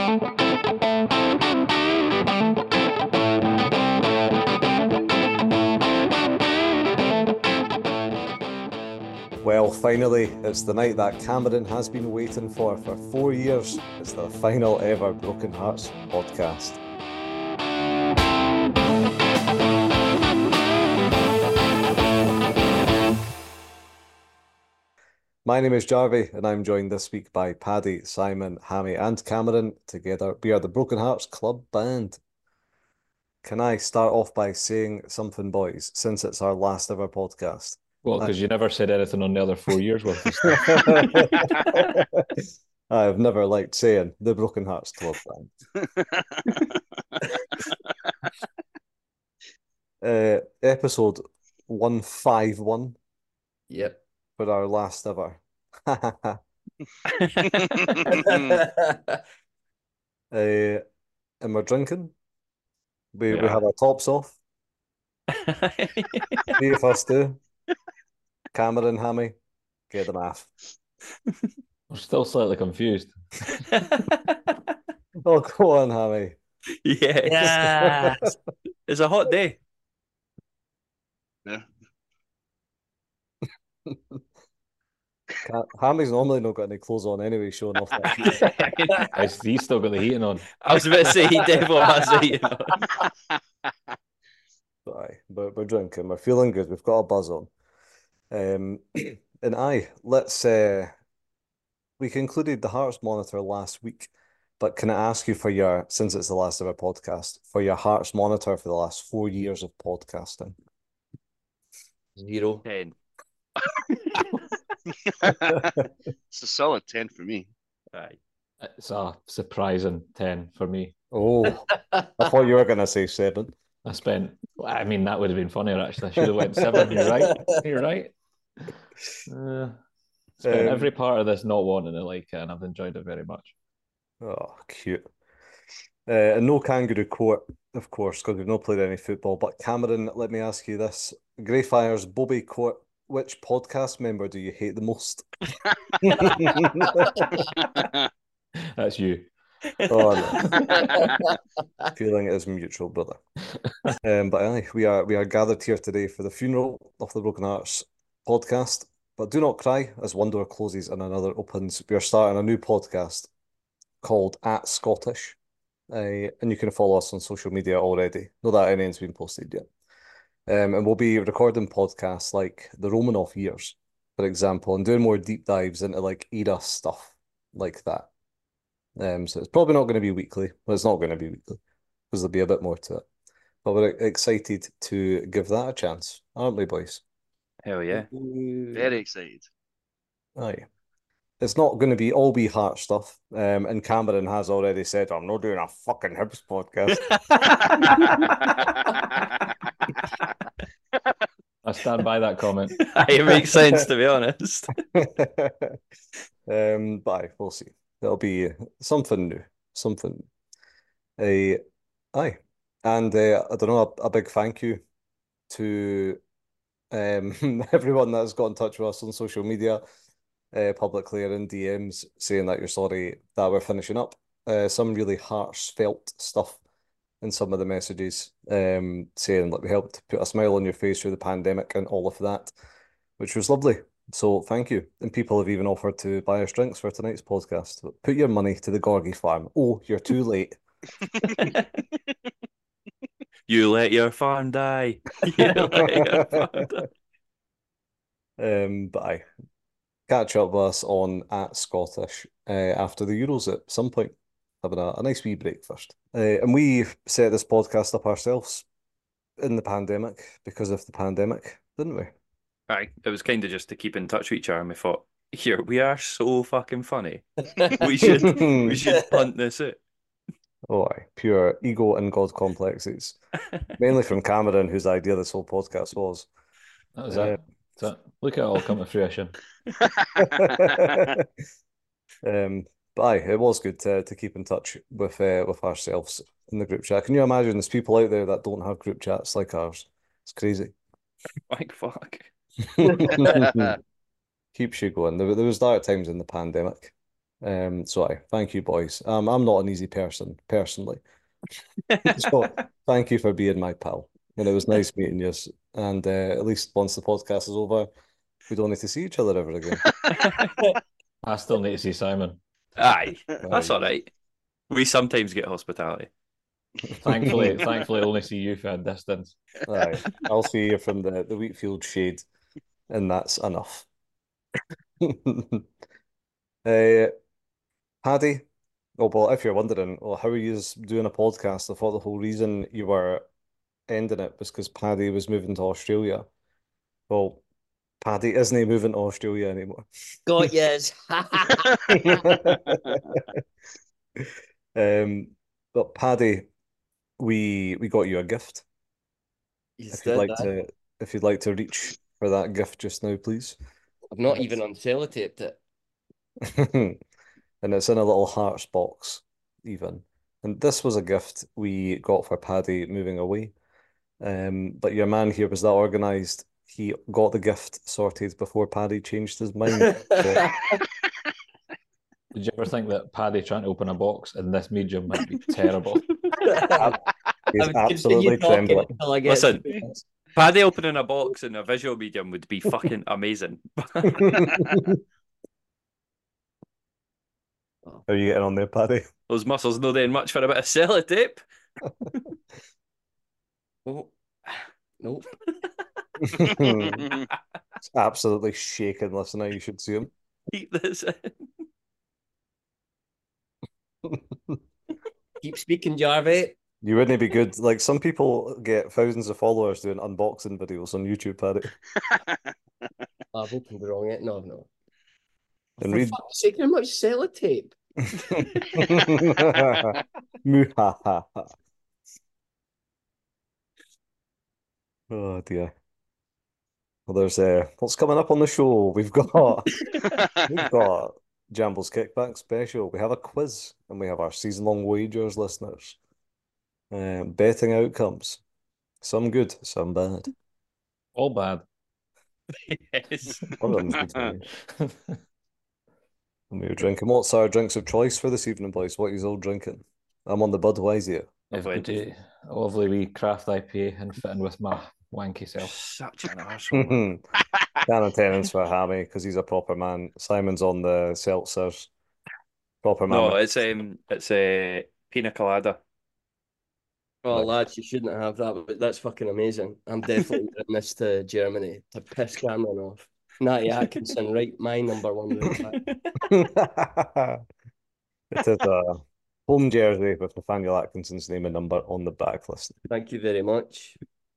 Well, finally, it's the night that Cameron has been waiting for 4 years. It's the final ever Broken Hearts podcast. My name is Jarvie, and I'm joined this week by Paddy, Simon, Hammy, and Cameron. Together, we are the Broken Hearts Club Band. Can I start off by saying something, boys, since it's our last ever podcast? Well, because you never said anything on the other 4 years worth of stuff. I've never liked saying the Broken Hearts Club Band. Episode 151. Yep. For our last ever. And we're drinking. We have our tops off. Three of us do. Cameron, Hammy, get the math. I'm still slightly confused. Oh, go on, Hammy. Yeah. It's a hot day. Yeah. Hammy's normally not got any clothes on anyway, showing off that. He's still got the heating on. I was about to say he definitely has the heating on. But we're drinking. We're feeling good. We've got a buzz on. And let's we concluded the Hearts Monitor last week, but can I ask you for since it's the last ever podcast, for your Hearts Monitor for the last 4 years of podcasting? 0. 10. It's a solid 10 for me. Aye. It's a surprising 10 for me. Oh, I thought you were going to say 7. that would have been funnier, actually. I should have went 7. You're right. You're right. Spent every part of this not wanting to like it, and I've enjoyed it very much. Oh, cute. And no kangaroo court, of course, because we've not played any football. But Cameron, let me ask you this. Greyfire's Bobby Court, which podcast member do you hate the most? That's you. Oh, no. Feeling it is mutual, brother. But aye, we are gathered here today for the funeral of the Broken Hearts podcast. But do not cry, as one door closes and another opens. We are starting a new podcast called At Scottish. And you can follow us on social media already. Not that anything's been posted yet. And we'll be recording podcasts like the Romanoff years, for example, and doing more deep dives into like era stuff like that. So it's probably not going to be weekly. Well, it's not going to be weekly because there'll be a bit more to it. But we're excited to give that a chance, aren't we, boys? Hell yeah. Very excited. Aye. It's not going to be all be heart stuff. And Cameron has already said, I'm not doing a fucking Hibs podcast. I stand by that comment. It makes sense, to be honest. But we'll see. It'll be something new. Something. Aye. And I don't know, a big thank you to everyone that's got in touch with us on social media, publicly or in DMs, saying that you're sorry that we're finishing up. Some really heartfelt stuff in some of the messages, saying that we helped put a smile on your face through the pandemic and all of that, which was lovely. So thank you. And people have even offered to buy us drinks for tonight's podcast. Put your money to the Gorgie farm. Oh, you're too late. You let your farm die. You let your farm die. But catch up with us on At Scottish after the Euros at some point. Having a nice wee break first. And we set this podcast up ourselves in the pandemic because of the pandemic, didn't we? Aye, it was kind of just to keep in touch with each other, and we thought, here, we are so fucking funny. We should punt this out. Oh, aye. Pure ego and God complexes. Mainly from Cameron, whose idea this whole podcast was. That was it. Look at it all come to fruition. But aye, it was good to keep in touch with ourselves in the group chat. Can you imagine there's people out there that don't have group chats like ours? It's crazy. Like fuck. Keeps you going. There was dark times in the pandemic. Thank you, boys. I'm not an easy person, personally. So thank you for being my pal. And it was nice meeting you. And at least once the podcast is over, we don't need to see each other ever again. I still need to see Simon. Aye, that's Aye. all right. We sometimes get hospitality. Thankfully, only see you for a distance. Aye. I'll see you from the Wheatfield shade, and that's enough. Paddy, well, if you're wondering, well, how are you doing a podcast? I thought the whole reason you were ending it was because Paddy was moving to Australia. Well, Paddy isn't moving to Australia anymore. Got yes. But Paddy, we got you a gift. If you'd like to reach for that gift just now, please. I've not even uncellotaped it. And it's in a little hearts box, even. And this was a gift we got for Paddy moving away. But your man here was that organised. He got the gift sorted before Paddy changed his mind. So, Did you ever think that Paddy trying to open a box in this medium might be terrible? he's I would absolutely continue talking trembling. until I get Listen. to it. Paddy opening a box in a visual medium would be fucking amazing. How are you getting on there, Paddy? Those muscles not doing much for a bit of sellotape. Oh, nope. It's absolutely shaking, listener. You should see him. Keep this in. Keep speaking, Jarvie. You wouldn't be good. Like some people get thousands of followers doing unboxing videos on YouTube, Paddy. I've opened the wrong end. No. And For read. fuck's sake, how much sellotape? Muhahaha. Oh dear. Well, there's what's coming up on the show. We've got Jamble's Kickback Special. We have a quiz, and we have our season-long wagers, listeners. Betting outcomes. Some good, some bad. All bad. Yes. One of them's good for me. And we were drinking. What's our drinks of choice for this evening, boys? What are you all drinking? I'm on the Budweiser. Lovely, lovely wee craft IPA and fitting with my wanky self. Such an arsehole. Can attendance for Hammy because he's a proper man. Simon's on the seltzers. Proper man. No, it's a pina colada. Oh, Right. lads, you shouldn't have that, but that's fucking amazing. I'm definitely bringing this to Germany to piss Cameron off. Natty Atkinson, right? My number one right back. It is a home jersey with Nathaniel Atkinson's name and number on the back list. Thank you very much.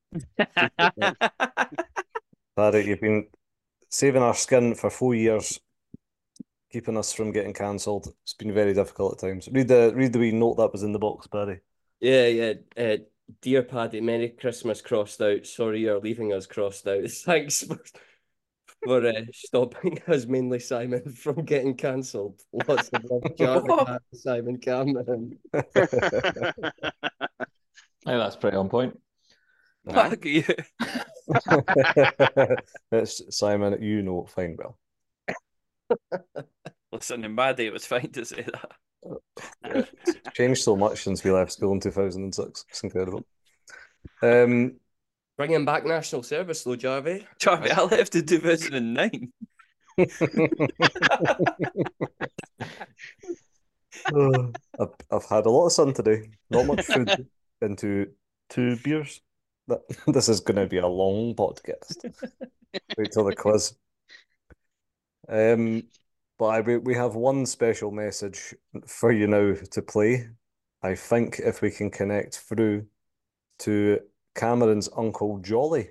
Paddy, you've been saving our skin for 4 years, keeping us from getting cancelled. It's been very difficult at times. Read the wee note that was in the box, Paddy. Yeah. Dear Paddy, Merry Christmas crossed out. Sorry you're leaving us crossed out. Thanks for stopping us, mainly Simon, from getting cancelled. Lots of love, Jarvie, Simon Cameron. I think that's pretty on point. Fuck you. It's Simon, you know fine well. Listen, in my day, it was fine to say that. It's changed so much since we left school in 2006. It's incredible. Um, Bringing back national service, though, Jarvie. Charlie, I left in 2009. I've had a lot of sun today. Not much food into 2 beers. This is going to be a long podcast. Wait till the quiz. But we have one special message for you now to play. I think if we can connect through to Cameron's Uncle Jolly.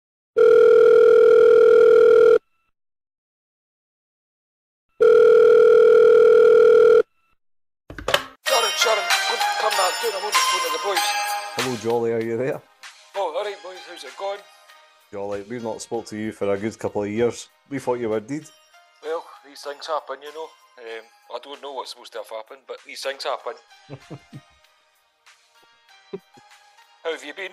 Sharon, come back down. I'm on the phone to the boys. Hello, Jolly, are you there? Oh, all right, boys. How's it going? Jolly, we've not spoke to you for a good couple of years. We thought you were dead. Well, these things happen, you know. I don't know what's supposed to have happened, but these things happen. How have you been?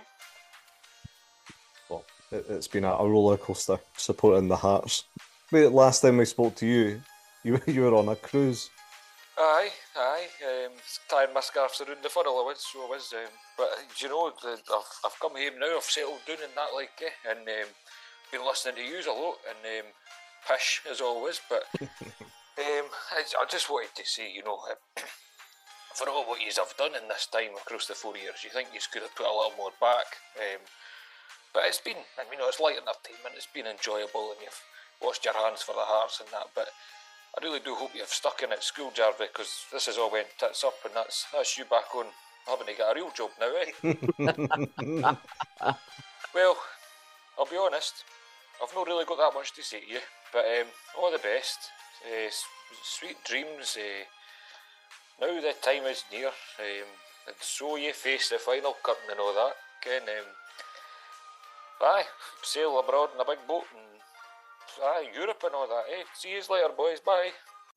Well, it's been a roller coaster supporting the Hearts. Wait, last time we spoke to you, you were on a cruise. Aye. Tying my scarves around the funnel, I was, so I was. But do you know, I've come home now, I've settled down and that, like, and been listening to yous a lot, and pish as always. But I just wanted to say, you know, for all what yous have done in this time across the 4 years, you think yous could have put a little more back. But it's been, you know, it's light entertainment, it's been enjoyable, and you've washed your hands for the Hearts and that, but I really do hope you've stuck in at school, Jarvie, because this has all went tits up, and that's you back on having to get a real job now, eh? Well, I'll be honest, I've not really got that much to say to you, but all the best, sweet dreams, now the time is near, and so you face the final curtain and all that, again, aye, sail abroad in a big boat, and aye, Europe and all that, eh? See you later, boys. Bye.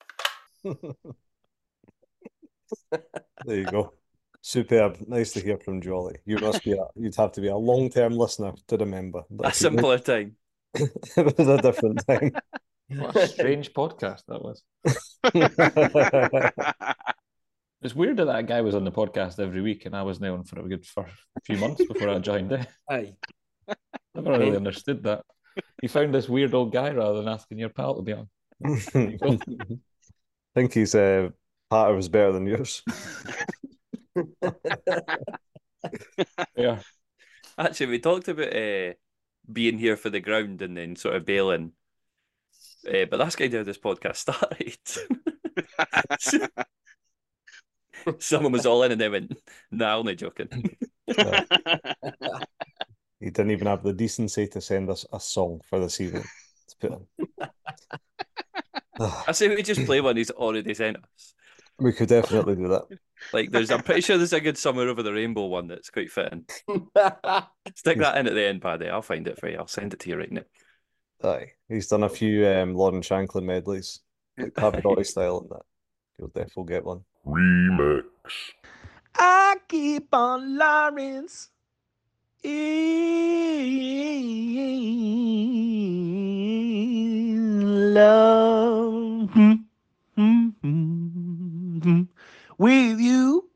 There you go. Superb. Nice to hear from Jolly. You'd have to be a long-term listener to remember. A simpler time. It was a different time. What a strange podcast that was. It's weird that guy was on the podcast every week and I wasn't on for a few months before I joined it. Aye. Never really understood that. You found this weird old guy rather than asking your pal to be on. I think his patter was better than yours. Yeah. Actually, we talked about being here for the ground and then sort of bailing. But that's kind of how this podcast started. Someone was all in and they went, nah, only joking. He didn't even have the decency to send us a song for this evening. I say we just play one he's already sent us. We could definitely do that. Like, I'm pretty sure there's a good Somewhere Over the Rainbow one that's quite fitting. Stick that in at the end, Paddy. I'll find it for you. I'll send it to you right now. Aye, he's done a few Lauren Shanklin medleys, like Happy Dolly style, and that. You'll definitely get one. Remix. I keep on Lawrence in love with you.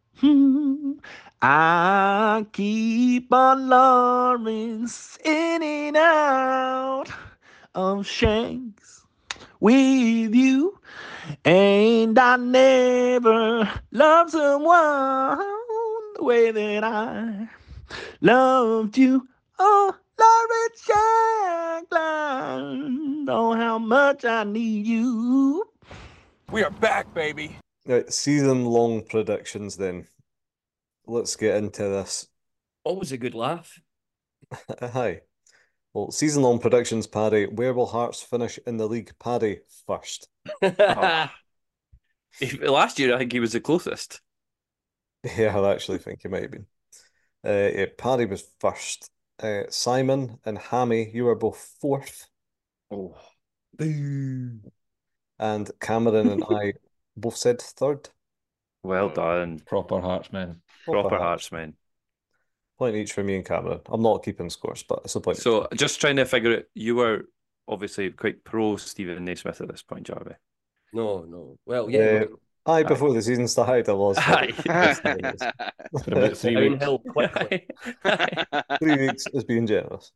I keep on Lawrence in and out of Shanks with you. And I never loved someone the way that I loved you. Oh, Lawrence Shanklin, oh, how much I need you. We are back, baby. Right, season-long predictions then. Let's get into this. Always a good laugh. Hi. Well, season-long predictions, Paddy. Where will Hearts finish in the league? Paddy first. Oh. Last year, I think he was the closest. Yeah, I actually think he might have been. Yeah, Paddy was first. Simon and Hammy, you were both fourth. Oh. And Cameron and I both said third. Well done. Proper Heartsmen. Proper Heartsmen. Point each for me and Cameron. I'm not keeping scores, but it's a point. So, just trying to figure it, you were obviously quite pro Stephen Naismith at this point, Jarvie. No. Well, yeah. Aye, before the season started, I was. Aye. For about 3 weeks. Downhill quickly. 3 weeks is being generous.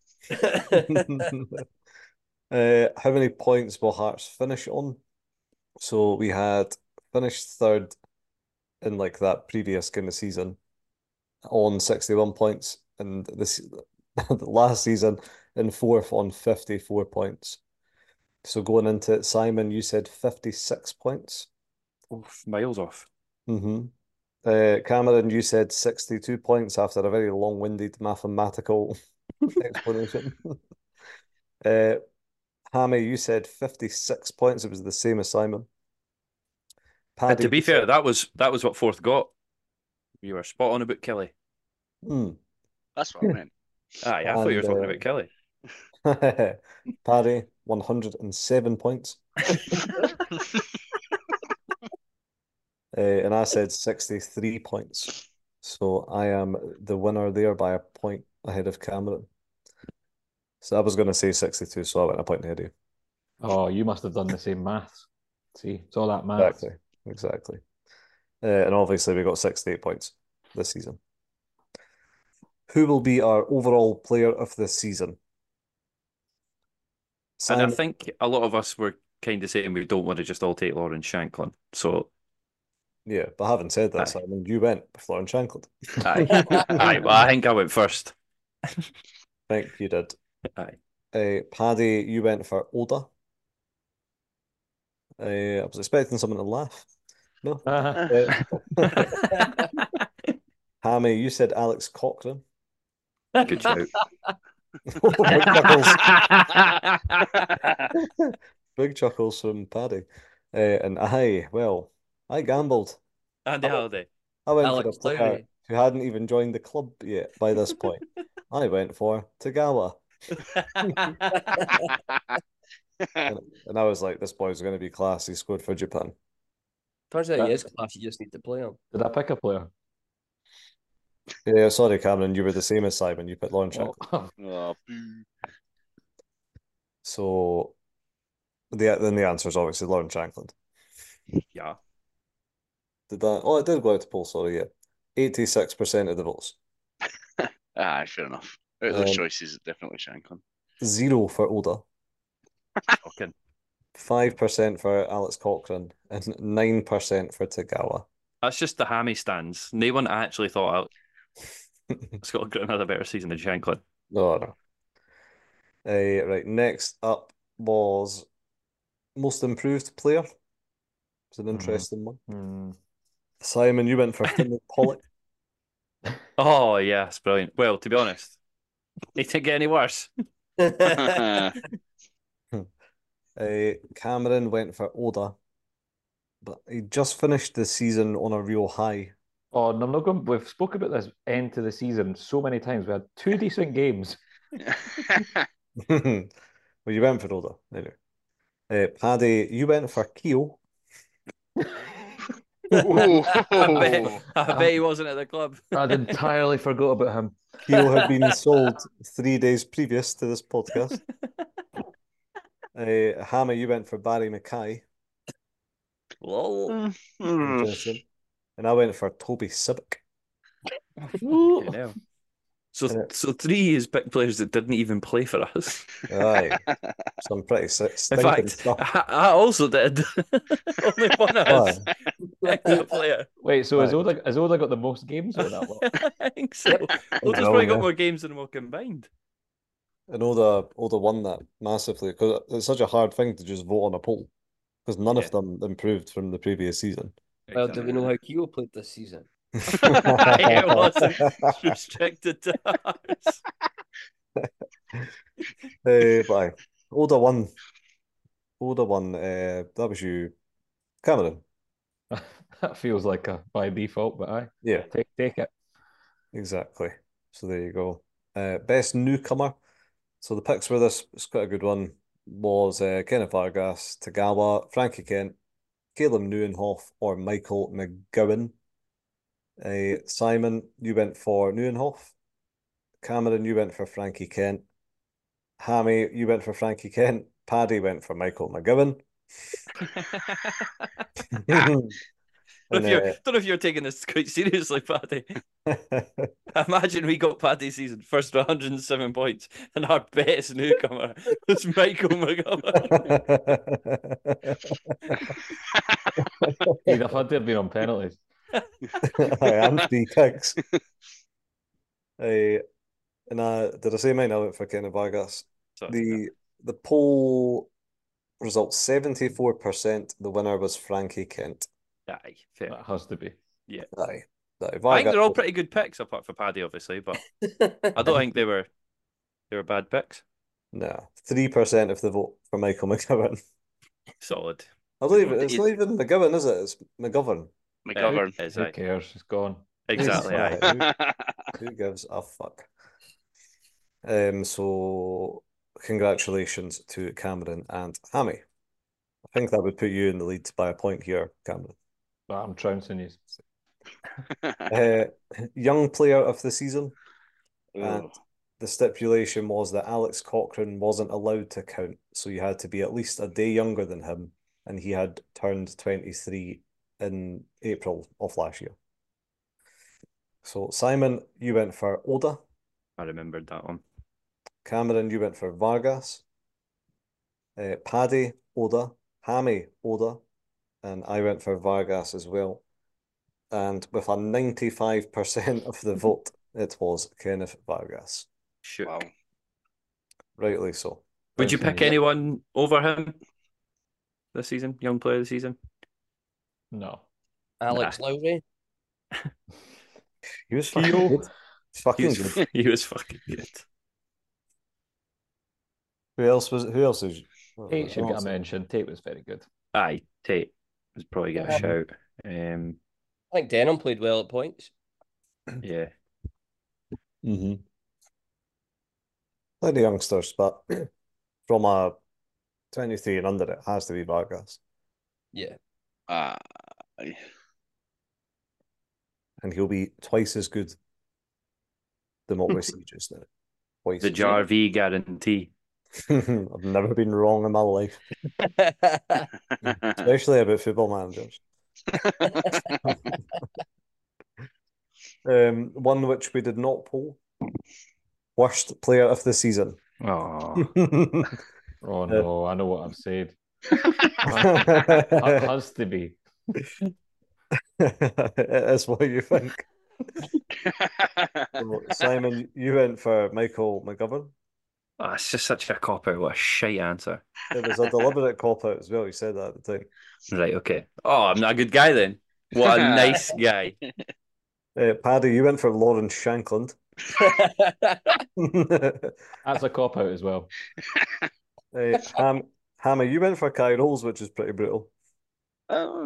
How many points will Hearts finish on? So we had finished third in like that previous kind of season on 61 points, and this last season in fourth on 54 points. So going into it, Simon, you said 56 points. Oof, miles off. Cameron, you said 62 points after a very long-winded mathematical explanation. Hammy, you said 56 points. It was the same as Simon. And to be fair, that was what fourth got. You were spot on about Kelly. That's what I meant. Aye, I thought you were talking about Kelly. Paddy, 107 points. And I said 63 points. So I am the winner there by a point ahead of Cameron. So I was going to say 62, so I went a point ahead of you. Oh, you must have done the same maths. See, it's all that maths. Exactly. exactly. And obviously we got 68 points this season. Who will be our overall player of the season? And I Simon, think a lot of us were kind of saying we don't want to just all take Lauren Shanklin. So, yeah, but having said that, Aye. Simon, you went with Lauren Shanklin. aye. Aye, well, I think I went first. I think you did. Aye. Paddy, you went for Oda. I was expecting someone to laugh. No. Hammy, you said Alex Cochrane. Good shout. Big chuckles. Big chuckles from Paddy. And I gambled. Andy Halliday. I went Alex for a player Lowry. who hadn't even joined the club yet by this point. I went for Tagawa. And I was like, this boy's going to be class. He scored for Japan. Turns out he is class, you just need to play him. Did I pick a player? Yeah, sorry, Cameron. You were the same as Simon. You put Lauren Shanklin. Oh, So then the answer is obviously Lauren Shanklin. Yeah. Did that? Oh, it did go out to poll. Sorry, yeah, 86% of the votes. Aye, fair enough. Out of those choices, definitely Shanklin. 0 for Oda, Fucking 5% for Alex Cochrane, and 9% for Tagawa. That's just the hammy stands. No one actually thought Scott got another better season than Shanklin. No. Right, next up was most improved player. It's an interesting one. Simon, you went for Finlay Pollock. Oh, yeah, it's brilliant. Well, to be honest, it didn't get any worse. Cameron went for Oda, but he just finished the season on a real high. Oh, no, I'm not going. We've spoken about this end to the season so many times. We had 2 decent games. Well, you went for Oda anyway. Paddy, you went for Keogh. I bet he wasn't at the club. I'd entirely forgot about him. Keogh had been sold 3 days previous to this podcast. Hammer, you went for Barry Mackay. Lol. Interesting. And I went for Toby Sibic. You know. So 3 is big players that didn't even play for us. Aye. Some pretty In stinking fact, stuff. I also did. Only one of us picked a player. Wait, so has Oda got the most games on that one? I think so. Oda's probably got more games than them all combined. And Oda won that massively because it's such a hard thing to just vote on a poll because none of them improved from the previous season. Well, do we know how Keogh played this season? It wasn't restricted to ours. But Oda won. That was you, Cameron. That feels like a by default, but aye. Yeah, take it. exactly. So there you go. Best newcomer. So the picks for this was quite a good one. Was Kenneth Vargas, Tagawa, Frankie Kent, Caleb Neuenhoff, or Michael McGowan. Simon, you went for Neuenhoff. Cameron, you went for Frankie Kent. Hammy, you went for Frankie Kent. Paddy went for Michael McGowan. Don't know if you're taking this quite seriously, Paddy. I imagine we got Paddy's season first 107 points, and our best newcomer was Michael McGowan. He'd have had to have been on penalties. And 3 kicks. Did I say mine? I went for Kenneth Vargas. The poll results 74%. The winner was Frankie Kent. Aye, fair. That has to be. Yeah. Aye. I think they're all pretty good picks, apart from Paddy, obviously, but I don't think they were bad picks. No, 3% of the vote for Michael McGowan. Solid. It's not even McGowan, is it? It's McGovern. McGovern. Who cares? It's gone. Exactly. Who gives a fuck? So congratulations to Cameron and Hammy. I think that would put you in the lead by a point here, Cameron. But I'm trouncing you. Young player of the season. And the stipulation was that Alex Cochrane wasn't allowed to count. So you had to be at least a day younger than him. And he had turned 23 in April of last year. So Simon, you went for Oda. I remembered that one. Cameron, you went for Vargas. Paddy, Oda. Hammy, Oda. And I went for Vargas as well. And with a 95% of the vote, it was Kenneth Vargas. Shook. Wow. Rightly so. Would you pick anyone over him this season? Young player of the season? No. Alex Lowry. He was fucking good. Fucking good. He was fucking good. Who else is? Tate should get a mention. Tate was very good. Aye, Tate was probably get a shout. I think Denham played well at points. Yeah. Mm-hmm. Like the youngsters, but from a 23 and under, it has to be Vargas. Yeah. And he'll be twice as good than what we see just now. Twice The as JRV guarantee. good. I've never been wrong in my life, especially about football managers. One which we did not poll. Worst player of the season. Oh, Oh no, I know what I've said. It has to be. It is what you think. So, Simon, you went for Michael McGovern. oh, it's just such a cop out. What a shite answer. It was a deliberate cop out as well. You said that at the time. Right, okay. Oh, I'm not a good guy then. What a nice guy. Paddy, you went for Lawrence Shankland. That's a cop out as well. Hammer, you went for Kai Rolls, which is pretty brutal. Oh,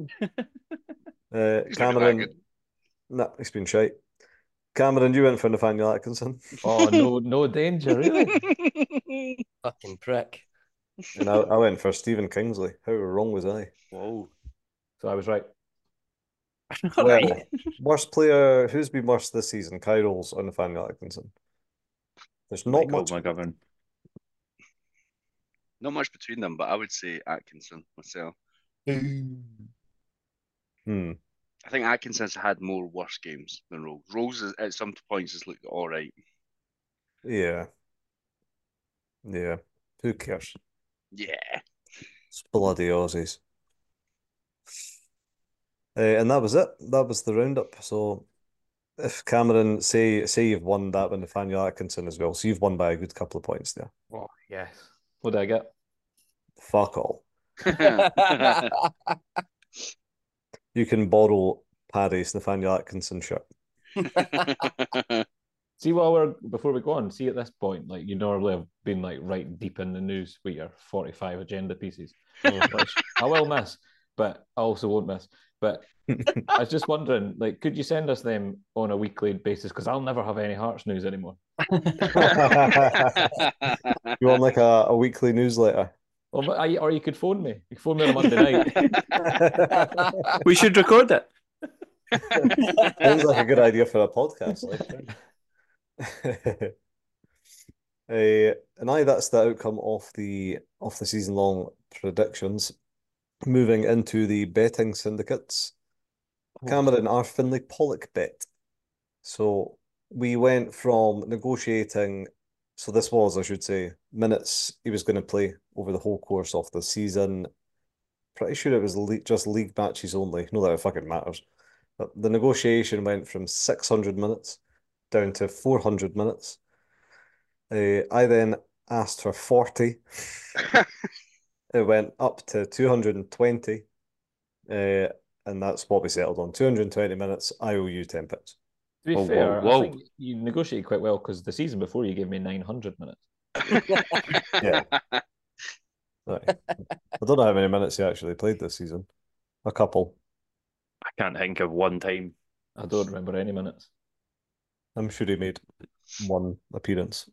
Cameron, nah, he's been shite. Cameron, you went for Nathaniel Atkinson. Oh no danger, really. Fucking prick. And I went for Stephen Kingsley. How wrong was I? Whoa. So I was right. Well, worst player, who's been worse this season? Kai Rolls or Nathaniel Atkinson? There's not Michael much. McGovern. not much between them, but I would say Atkinson myself. Hmm. I think Atkinson's had more worse games than Rose. Rose at some points has looked all right. Yeah. Yeah. Who cares? Yeah. It's bloody Aussies. And that was it. That was the roundup. So if Cameron, say you've won that with Nathaniel Atkinson as well, so you've won by a good couple of points there. Oh yes. What did I get? Fuck all. You can borrow Paddy's Nathaniel Atkinson shirt. See, before we go on, see at this point, like you normally have been like right deep in the news with your 45 agenda pieces, which I will miss, but I also won't miss. But I was just wondering, like, could you send us them on a weekly basis? Because I'll never have any Hearts news anymore. You want like a weekly newsletter? Or you could phone me. You could phone me on a Monday night. We should record it. Sounds like a good idea for a podcast. And that's the outcome of the season-long predictions. Moving into the betting syndicates. Cameron, our Finlay Pollock bet. So we went from negotiating, so this was, I should say, minutes he was going to play over the whole course of the season. Pretty sure it was just league matches only. Not that it fucking matters. But the negotiation went from 600 minutes down to 400 minutes. I then asked for 40. It went up to 220. And that's what we settled on. 220 minutes. I owe you 10 pounds. To be Whoa, fair, whoa. I think you negotiated quite well because the season before you gave me 900 minutes. Yeah. Right. I don't know how many minutes he actually played this season. A couple. I can't think of one time. I don't remember any minutes. I'm sure he made one appearance.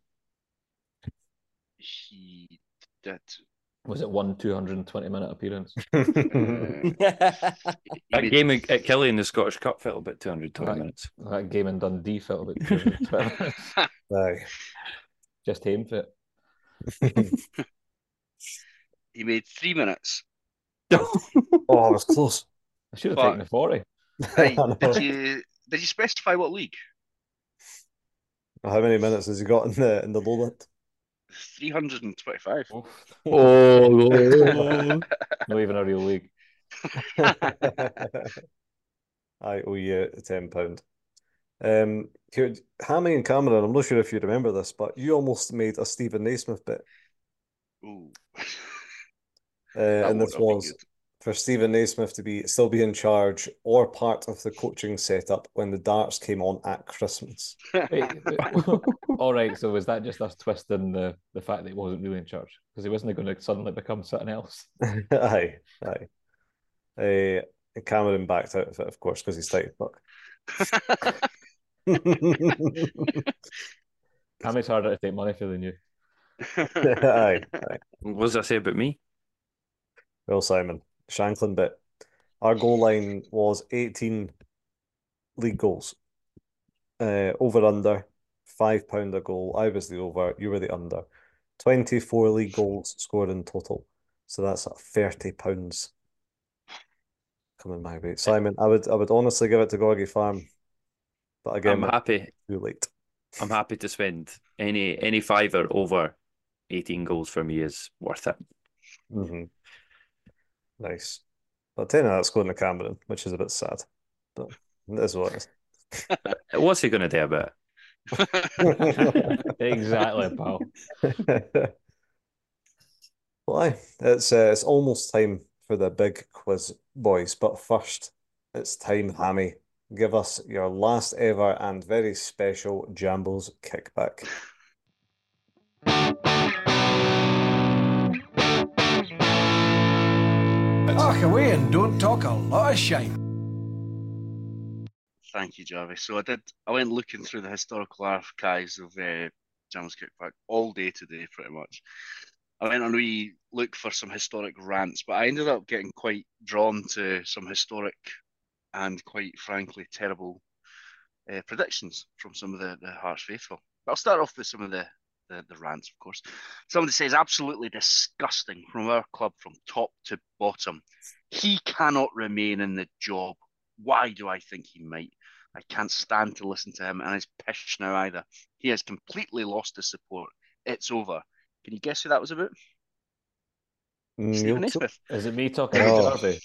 He did. Was it one 220-minute appearance? That game at Killie in the Scottish Cup felt about 220 minutes. That game in Dundee felt about 220 minutes. Aye. Just aim for it. He made 3 minutes. Oh, I was close. I should have But- taken the 40. Right, did you specify what league? How many minutes has he got in the Lowland? 325. Oh, Not even a real league. I owe you £10. Hammy and Cameron, I'm not sure if you remember this, but you almost made a Stephen Naismith bit. Ooh. And won't this have been was good. for Stephen Naismith to still be in charge or part of the coaching setup when the darts came on at Christmas. Wait, all right, so was that just us twisting the fact that he wasn't really in charge? Because he wasn't going to suddenly become something else. Aye. And Cameron backed out of it, of course, because he's tight fuck. Hammy's harder to take money for than you. Aye. What does that say about me? Well, Simon, Shanklin bit. Our goal line was 18 league goals. Over under, £5 a goal. I was the over, you were the under. 24 league goals scored in total. So that's at £30 coming my way. Simon, I would honestly give it to Gorgie Farm. But again, I'm happy. too late. I'm happy to spend any fiver over 18 goals for me is worth it. Mm-hmm. Nice. But 10 of that's going to Cameron, which is a bit sad. But it is what it is. What's he going to do about Exactly, pal. Well, aye, it's almost time for the big quiz, boys. But first, it's time, Hammy. Give us your last ever and very special Jambles kickback. Talk away and don't talk a lot of shite. Thank you, Jarvis. So I went looking through the historical archives of Jam's Kickback all day today, pretty much. I went on a wee look for some historic rants, but I ended up getting quite drawn to some historic and quite frankly terrible predictions from some of the Hearts faithful. But I'll start off with some of the rants, of course. Somebody says, absolutely disgusting from our club from top to bottom. He cannot remain in the job. Why do I think he might? I can't stand to listen to him and his pish now either. He has completely lost his support. It's over. Can you guess who that was about? Stephen Naismith. Is it me talking to Jarvey?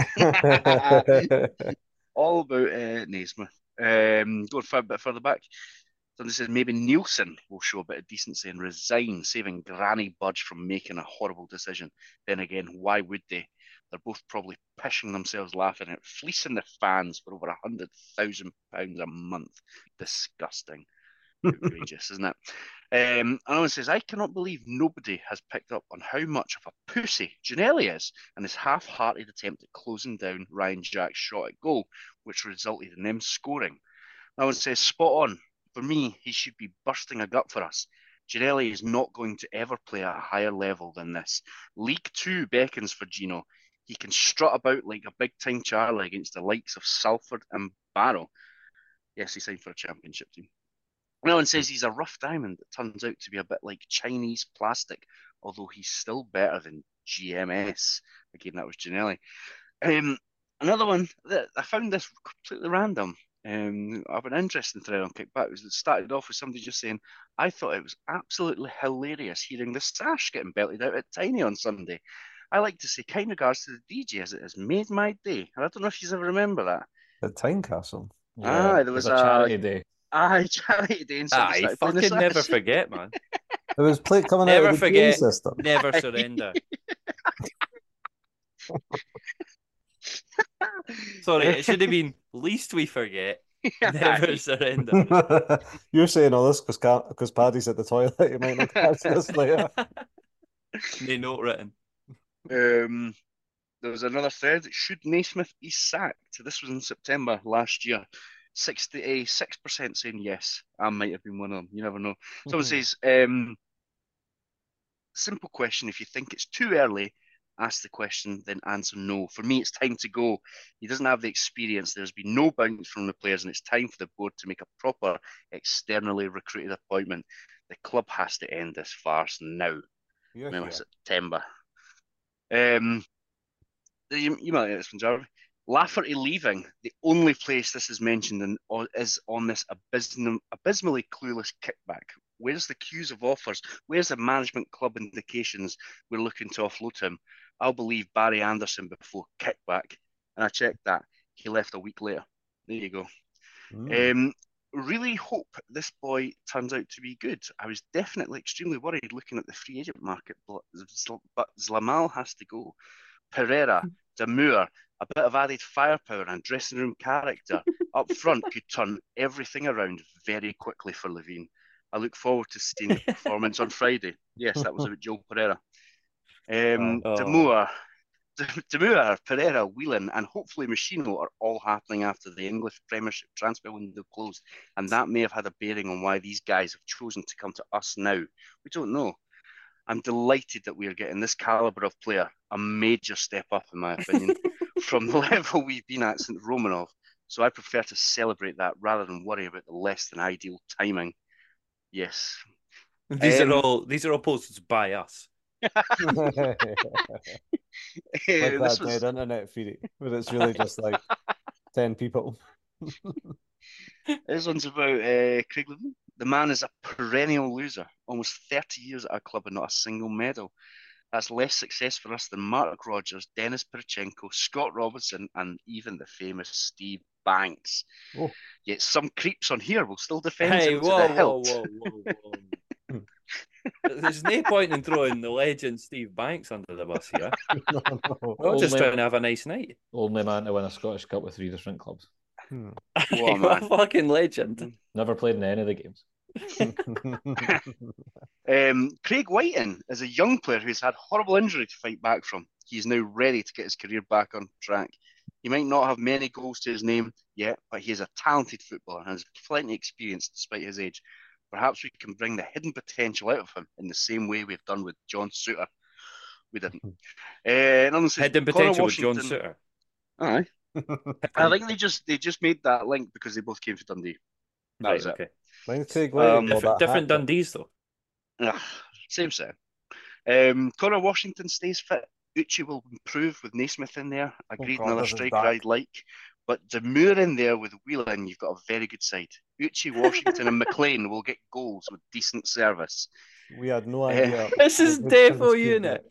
All about Naismith. Going a bit further back. Somebody says maybe Nielsen will show a bit of decency and resign, saving Granny Budge from making a horrible decision. Then again, why would they? They're both probably pissing themselves laughing at fleecing the fans for over £100,000 a month. Disgusting. Outrageous, isn't it? Another one says, I cannot believe nobody has picked up on how much of a pussy Ginnelly is and his half-hearted attempt at closing down Ryan Jack's shot at goal, which resulted in them scoring. Another one says, spot on. For me, he should be bursting a gut for us. Ginnelly is not going to ever play at a higher level than this. League 2 beckons for Gino. He can strut about like a big-time Charlie against the likes of Salford and Barrow. Yes, he signed for a championship team. No one says he's a rough diamond that turns out to be a bit like Chinese plastic, although he's still better than GMS. Again, that was Ginnelly. Another one that I found this completely random. I have an interesting thread on Kickback. It started off with somebody just saying, I thought it was absolutely hilarious hearing the sash getting belted out at Tiny on Sunday. I like to say kind regards to the DJ as it has made my day. And I don't know if you ever remember that. At Tynecastle. Yeah, there was a charity day. Charity day. I fucking never forget, man. There was plate coming Never out of the forget. game system. Never surrender. Sorry, it should have been least we forget. Never surrender. You're saying all this because Paddy's at the toilet. You might not catch this later. No note written. There was another thread. Should Naismith be sacked? This was in September last year. 66% saying yes. I might have been one of them. You never know. Someone says, simple question. If you think it's too early, ask the question, then answer no. For me, it's time to go. He doesn't have the experience. There's been no bounce from the players, and it's time for the board to make a proper externally recruited appointment. The club has to end this farce now. Remember, September. You might get this from Jarvey. Lafferty leaving, the only place this is mentioned is on this abysmally clueless kickback. Where's the queues of offers? Where's the management club indications we're looking to offload him? I'll believe Barry Anderson before kickback. And I checked that. He left a week later. There you go. Really hope this boy turns out to be good. I was definitely extremely worried looking at the free agent market, but Zlamal has to go. Pereira, Damour, a bit of added firepower and dressing room character up front could turn everything around very quickly for Levine. I look forward to seeing the performance on Friday. Yes, that was about Joe Pereira. Damour, Pereira, Whelan, and hopefully Machino are all happening after the English Premiership transfer window closed, and that may have had a bearing on why these guys have chosen to come to us now. We don't know. I'm delighted that we are getting this calibre of player, a major step up, in my opinion, from the level we've been at since Romanov. So I prefer to celebrate that rather than worry about the less than ideal timing. Yes. These are all posted by us. Like that dead internet feed, where it's really just like 10 people. This one's about Craig Levine. The man is a perennial loser, almost 30 years at a club and not a single medal. That's less success for us than Mark Rogers, Dennis Perchenko, Scott Robinson, and even the famous Steve Banks. Oh. Yet some creeps on here will still defend him to the hilt. Whoa. There's no point in throwing the legend Steve Banks under the bus here. We're just trying to have a nice night. Only man to win a Scottish Cup with 3 different clubs. What a fucking legend. Never played in any of the games. Craig Whiting is a young player who's had horrible injury to fight back from. He's now ready to get his career back on track. He might not have many goals to his name yet, but he is a talented footballer and has plenty of experience despite his age. Perhaps we can bring the hidden potential out of him in the same way we've done with John Souttar. We didn't. Hidden potential with John Souttar. Aye. I think they just made that link because they both came to Dundee. That was okay. It. Different Dundees though. Same set. Connor Washington stays fit. Uchi will improve with Naismith in there. Agreed, another striker I'd like. But Damour in there with Whelan, you've got a very good side. Uchi, Washington, and McLean will get goals with decent service. We had no idea. This is Defo Unit.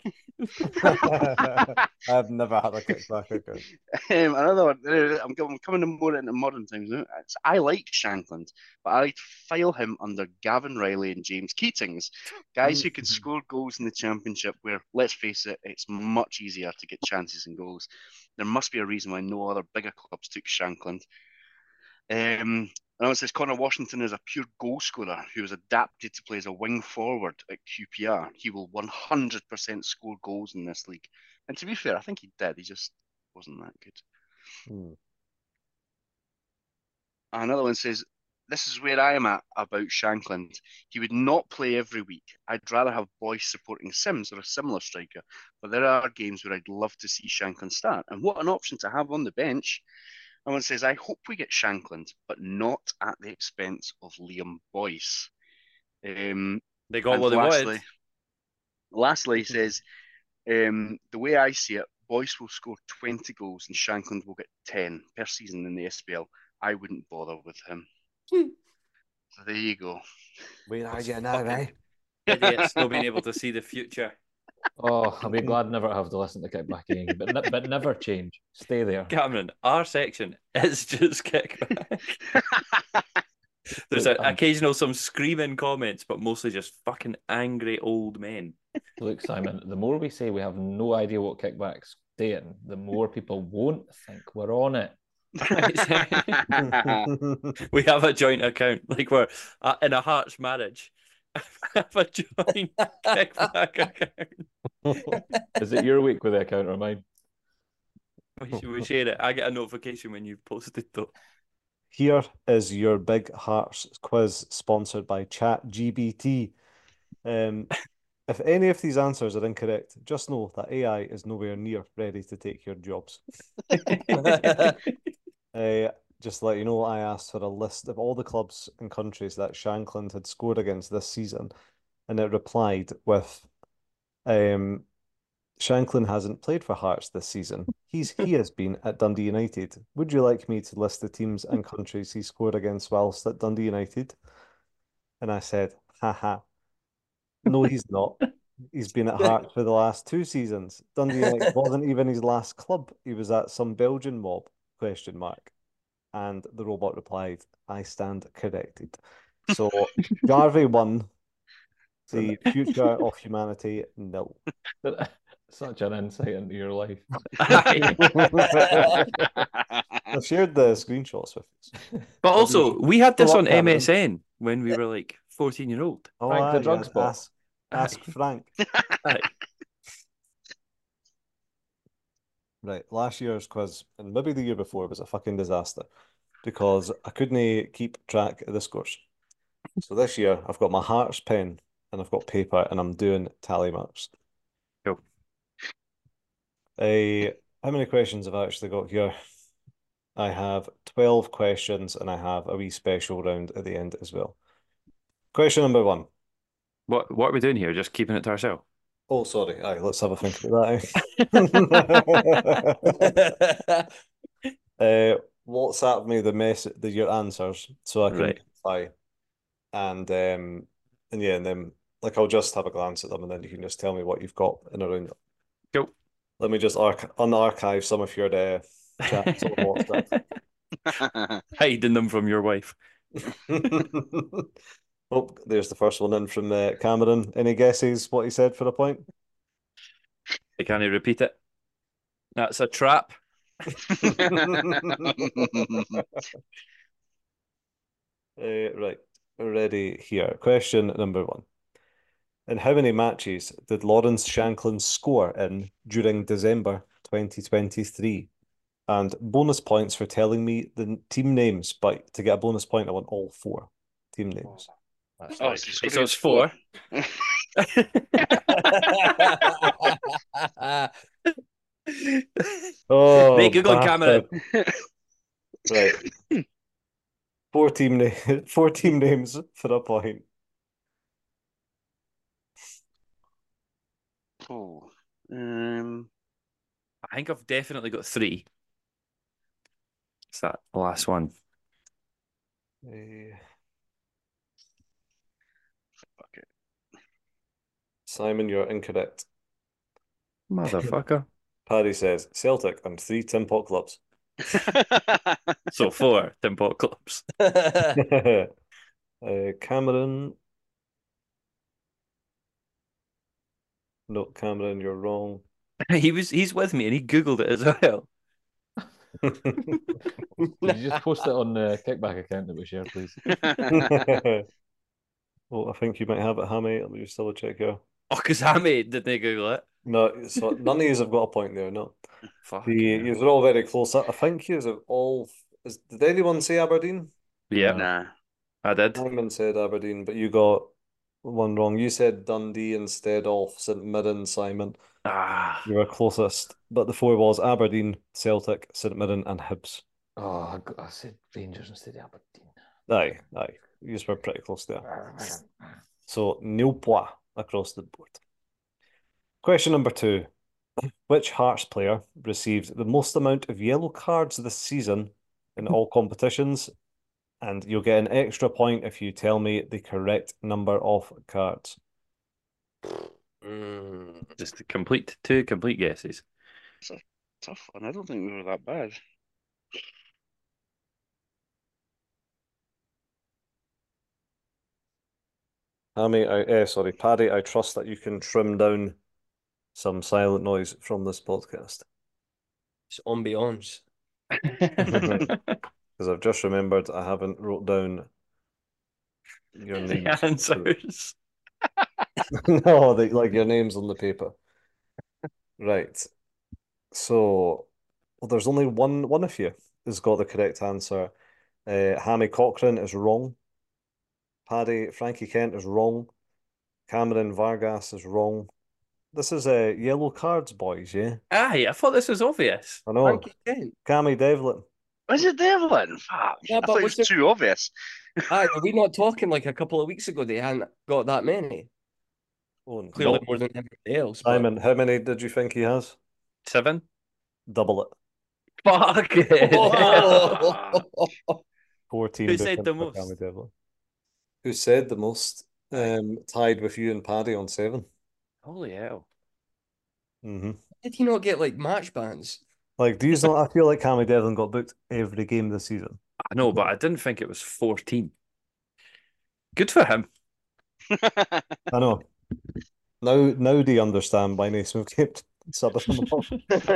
I've never had a kickback account. Another one. I'm coming more into modern times now. I like Shankland, but I'd file him under Gavin Riley and James Keatings, guys who can score goals in the Championship. Where, let's face it, it's much easier to get chances and goals. There must be a reason why no other bigger clubs took Shankland. It says Connor Washington is a pure goal scorer who was adapted to play as a wing forward at QPR. He will 100% score goals in this league. And to be fair, I think he did. He just wasn't that good. Another one says, this is where I am at about Shankland. He would not play every week. I'd rather have Boyce supporting Sims or a similar striker. But there are games where I'd love to see Shankland start. And what an option to have on the bench. One says, I hope we get Shankland, but not at the expense of Liam Boyce. They got what they wanted. Lastly, he says, the way I see it, Boyce will score 20 goals and Shankland will get 10 per season in the SPL. I wouldn't bother with him. So there you go. Where are you now, eh? Idiots not being able to see the future. Oh, I'll be glad never have to listen to Kickback again, but never change. Stay there. Cameron, our section is just Kickback. There's occasional some screaming comments, but mostly just fucking angry old men. Look, Simon, the more we say we have no idea what Kickback's doing, the more people won't think we're on it. We have a joint account, like we're in a Hearts marriage. Have a joint Kickback account. Is it your week with the account or mine? We share it. I get a notification when you've posted though. Here is your Big Hearts quiz sponsored by ChatGPT. If any of these answers are incorrect, just know that AI is nowhere near ready to take your jobs. Just to let you know, I asked for a list of all the clubs and countries that Shankland had scored against this season, and it replied with Shanklin hasn't played for Hearts this season. He has been at Dundee United. Would you like me to list the teams and countries he scored against whilst at Dundee United? And I said, haha. No, he's not. He's been at Hearts for the last 2 seasons. Dundee United wasn't even his last club. He was at some Belgian mob, ? And the robot replied, I stand corrected. So Garvey won. The future of humanity, nil. Such an insight into your life. I shared the screenshots with you. But also, we had this on MSN when we were like 14-year-old. Oh, Frank the drug spot. Ask Frank. Right, last year's quiz, and maybe the year before, was a fucking disaster because I couldn't keep track of the scores. So this year, I've got my Hearts pen and I've got paper and I'm doing tally marks. Cool. How many questions have I actually got here? I have 12 questions and I have a wee special round at the end as well. Question number 1. What are we doing here? Just keeping it to ourselves? Oh, sorry. Aye, let's have a think about that. WhatsApp me your answers so I can reply. And then like I'll just have a glance at them and then you can just tell me what you've got in around them. Cool. Let me just unarchive some of your chats on WhatsApp. Hiding them from your wife. Oh, there's the first one in from Cameron. Any guesses what he said for a point? Can he repeat it? That's a trap. Right, ready here. Question number 1. In how many matches did Lawrence Shanklin score in during December 2023? And bonus points for telling me the team names, but to get a bonus point, I want all 4 team names. So it's 4. Oh, make Google camera. Right. 4 team names for a point. Oh, I think I've definitely got 3. It's that last one. fuck it. Simon, you're incorrect. Motherfucker. Paddy says Celtic and 3 Tin Pot clubs. So 4 Tin Pot clubs. Cameron. No, Cameron, you're wrong. He's with me and he Googled it as well. Could you just post it on the kickback account that we share, please? Well, I think you might have it, Hammy. Let me just double check here. Oh, because Hammy didn't Google it. No, so none of you have got a point there, no. Fuck. You were all very close. I think you have all. Did anyone say Aberdeen? Yeah. Nah. I did. Simon said Aberdeen, but you got one wrong. You said Dundee instead of St Mirren, Simon. You were closest. But the 4 was Aberdeen, Celtic, St Mirren, and Hibs. Oh, I said Rangers instead of Aberdeen. Aye. You just were pretty close there. So, nil point across the board. Question number 2. Which Hearts player received the most amount of yellow cards this season in all competitions? And you'll get an extra point if you tell me the correct number of cards. Just two complete guesses. It's a tough one. I don't think we were that bad. Paddy, I trust that you can trim down some silent noise from this podcast. It's ambiance. Because I've just remembered I haven't wrote down your names. The answers. No, like your names on the paper. Right. So, there's only one of you has got the correct answer. Hammy Cochrane is wrong. Paddy Frankie Kent is wrong. Cameron Vargas is wrong. This is yellow cards, boys, yeah? Aye, I thought this was obvious. I know. Frankie Kent. Cammy Devlin. Was it Devlin? Fuck. Yeah, I but thought it was was too obvious. Aye, were we not talking like a couple of weeks ago they hadn't got that many? Oh, Clearly no. more than everybody else. But Simon, how many did you think he has? 7. Double it. Fuck it. Ah. 14 Who said different the for most? Cammy Devlin. Who said the most? Tied with you and Paddy on 7. Holy hell. Mm-hmm. did he not get like match bans? Like, do you not? I feel like Cammy Devlin got booked every game this season. I know, but I didn't think it was 14. Good for him. I know. Now do you understand why Naismith kept subbing him off?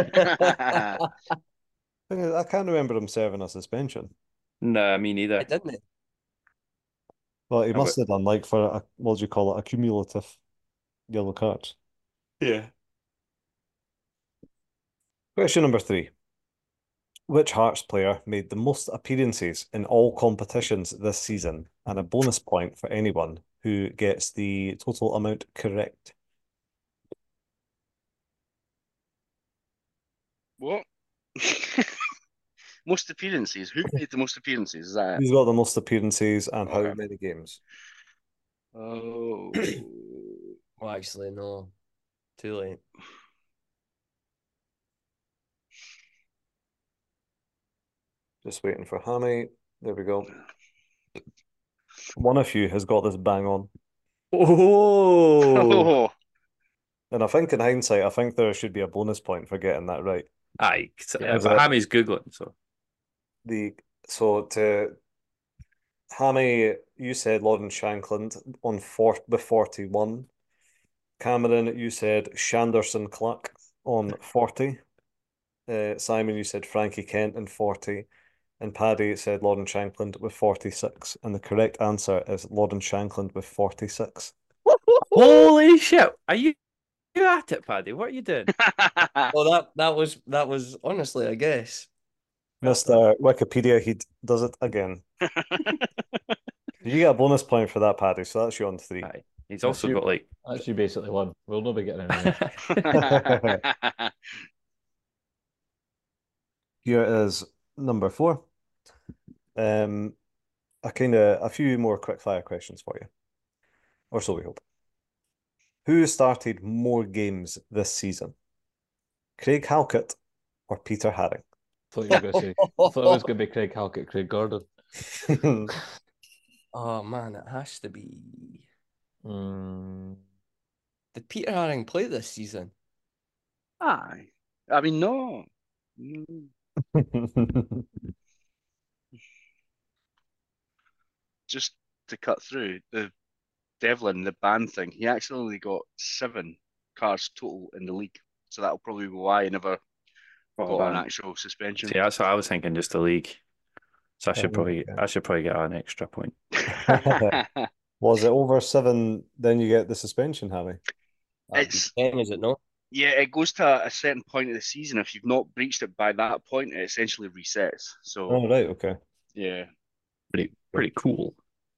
I can't remember him serving a suspension. Nah, me neither. I didn't. Well, he I must have done, like, for what do you call it, a cumulative yellow card. Yeah. Question number 3. Which Hearts player made the most appearances in all competitions this season, and a bonus point for anyone who gets the total amount correct? What? Most appearances. Who made the most appearances? Is that it? Who's got the most appearances and how Okay. many games? Oh. Oh, actually, no. Too late. Just waiting for Hammy. There we go. One of you has got this bang on. Oh. Oh. And I think in hindsight, I think there should be a bonus point for getting that right. Aye. Yeah, But Hammy's Googling, so. To Hammy, you said Lauren Shankland with 41. Cameron, you said Shanderson Clark on 40. Simon, you said Frankie Kent on 40. And Paddy said Lauren Shankland with 46. And the correct answer is Lauren Shankland with 46. Holy shit. Are you at it, Paddy? What are you doing? Oh, that was honestly, I guess. Mr. Wikipedia, he does it again. You get a bonus point for that, Paddy, so that's you on 3. Aye. He's also got like. That's you basically won. We'll not be getting anything. Here is number 4. A few more quick fire questions for you. Or so we hope. Who started more games this season? Craig Halkett or Peter Haring? Thought you were going to say. I thought it was going to be Craig Halkett, Craig Gordon. Oh man, it has to be. Mm. Did Peter Haring play this season? Aye. I mean, no. Just to cut through the Devlin, the ban thing, he actually only got 7 cards total in the league. So that'll probably be why he never got an actual suspension. See, that's what I was thinking, just the league. So I should probably get an extra point. Was it over 7? Then you get the suspension, Harry. It's 10, is it not? Yeah, it goes to a certain point of the season. If you've not breached it by that point, it essentially resets. So, Oh, right, okay. yeah. Pretty cool.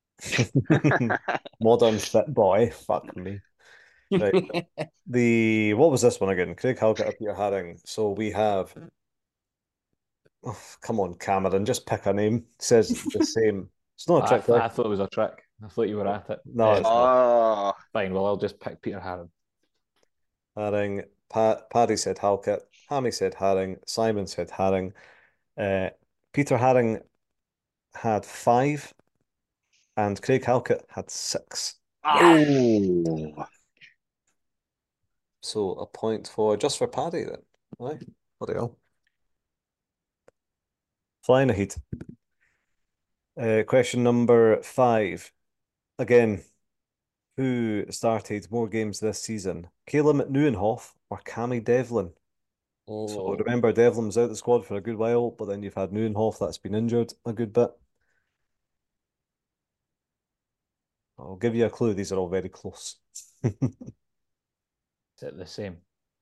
Modern fit boy. Fuck me. Right. What was this one again? Craig Halkett or Peter Haring. So we have. Oh, come on, Cameron, just pick a name. It says the same. It's not a trick. I thought it was a trick. I thought you were at it. No, it's not. Fine. Well, I'll just pick Peter Haring. Haring. Paddy said Halkett. Hammy said Haring. Simon said Haring. Peter Haring had 5, and Craig Halkett had 6. Oh. So a point just for Paddy then. Right? Bloody hell. Flying ahead. Question number 5. Again, who started more games this season? Caleb Nieuwenhof or Cammy Devlin? So remember, Devlin was out the squad for a good while, but then you've had Nieuwenhof that's been injured a good bit. I'll give you a clue. These are all very close. Is it the same?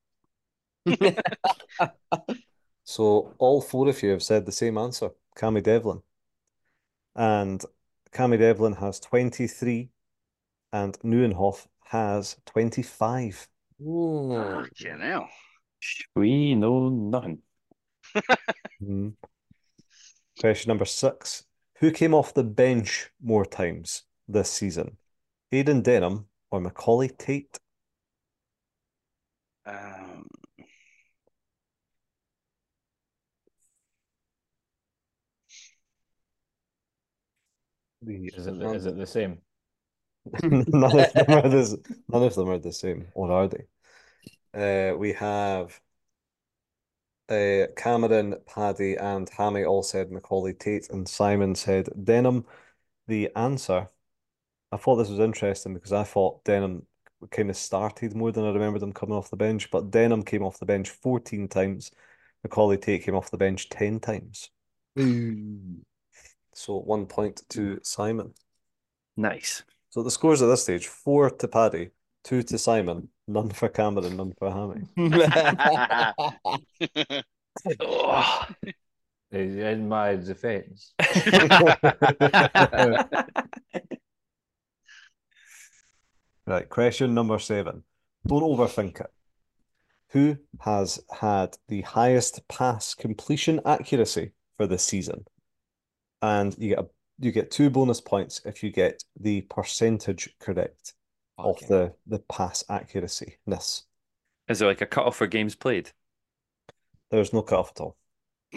So all 4 of you have said the same answer, Cammy Devlin. And Cammy Devlin has 23 and Nieuwenhof has 25. Oh, fucking hell. We know nothing. Question number 6. Who came off the bench more times this season? Aidan Denham or Macaulay Tate? Um, Is it the same? None of them are the same, or are they? We have Cameron, Paddy, and Hammy all said Macaulay Tate, and Simon said Denham. The answer, I thought this was interesting because I thought Denham kind of started more than I remembered him coming off the bench, but Denham came off the bench 14 times. Macaulay Tate came off the bench 10 times. So 1 point to Simon. Nice. So the scores at this stage, 4 to Paddy, 2 to Simon, none for Cameron, none for Hammy. Oh. In my defense. Right, question number 7. Don't overthink it. Who has had the highest pass completion accuracy for this season? And you get 2 bonus points if you get the percentage correct of the pass accuracy-ness. Is there like a cut-off for games played? There's no cut-off at all.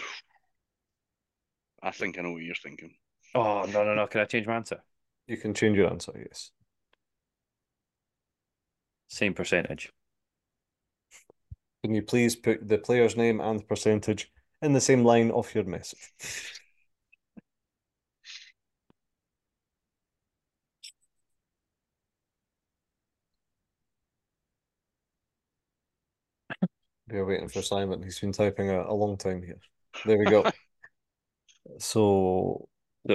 I think I know what you're thinking. Oh, no. Can I change my answer? You can change your answer, yes. Same percentage. Can you please put the player's name and percentage in the same line of your message? We're waiting for Simon. He's been typing a long time here. There we go. So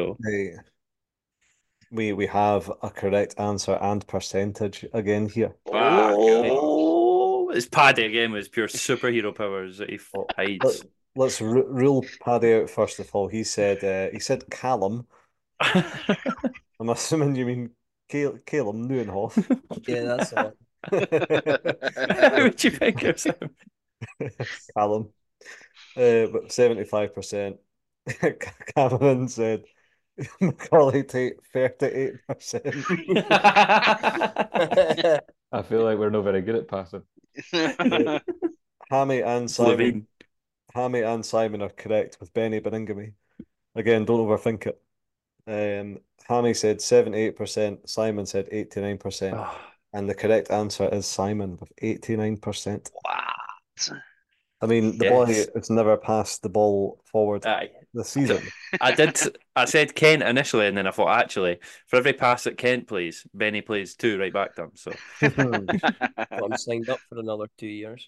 we have a correct answer and percentage again here. Oh, it's Paddy again with his pure superhero powers that he hides. Let's rule Paddy out first of all. He said Callum. I'm assuming you mean Calum Neuenhoff. Yeah, that's all. How would you think of him? Callum. But 75%. Cameron said Macaulay Tate 38%. I feel like we're not very good at passing. Hammy and Simon are correct with Benny Beningame. Again, don't overthink it. Hammy said 78%, Simon said 89%, and the correct answer is Simon with 89%. What? I mean, the boy has never passed the ball forward this season. I said Kent initially, and then I thought, actually, for every pass that Kent plays, Benny plays 2 right back to him. So I'm signed up for another 2 years.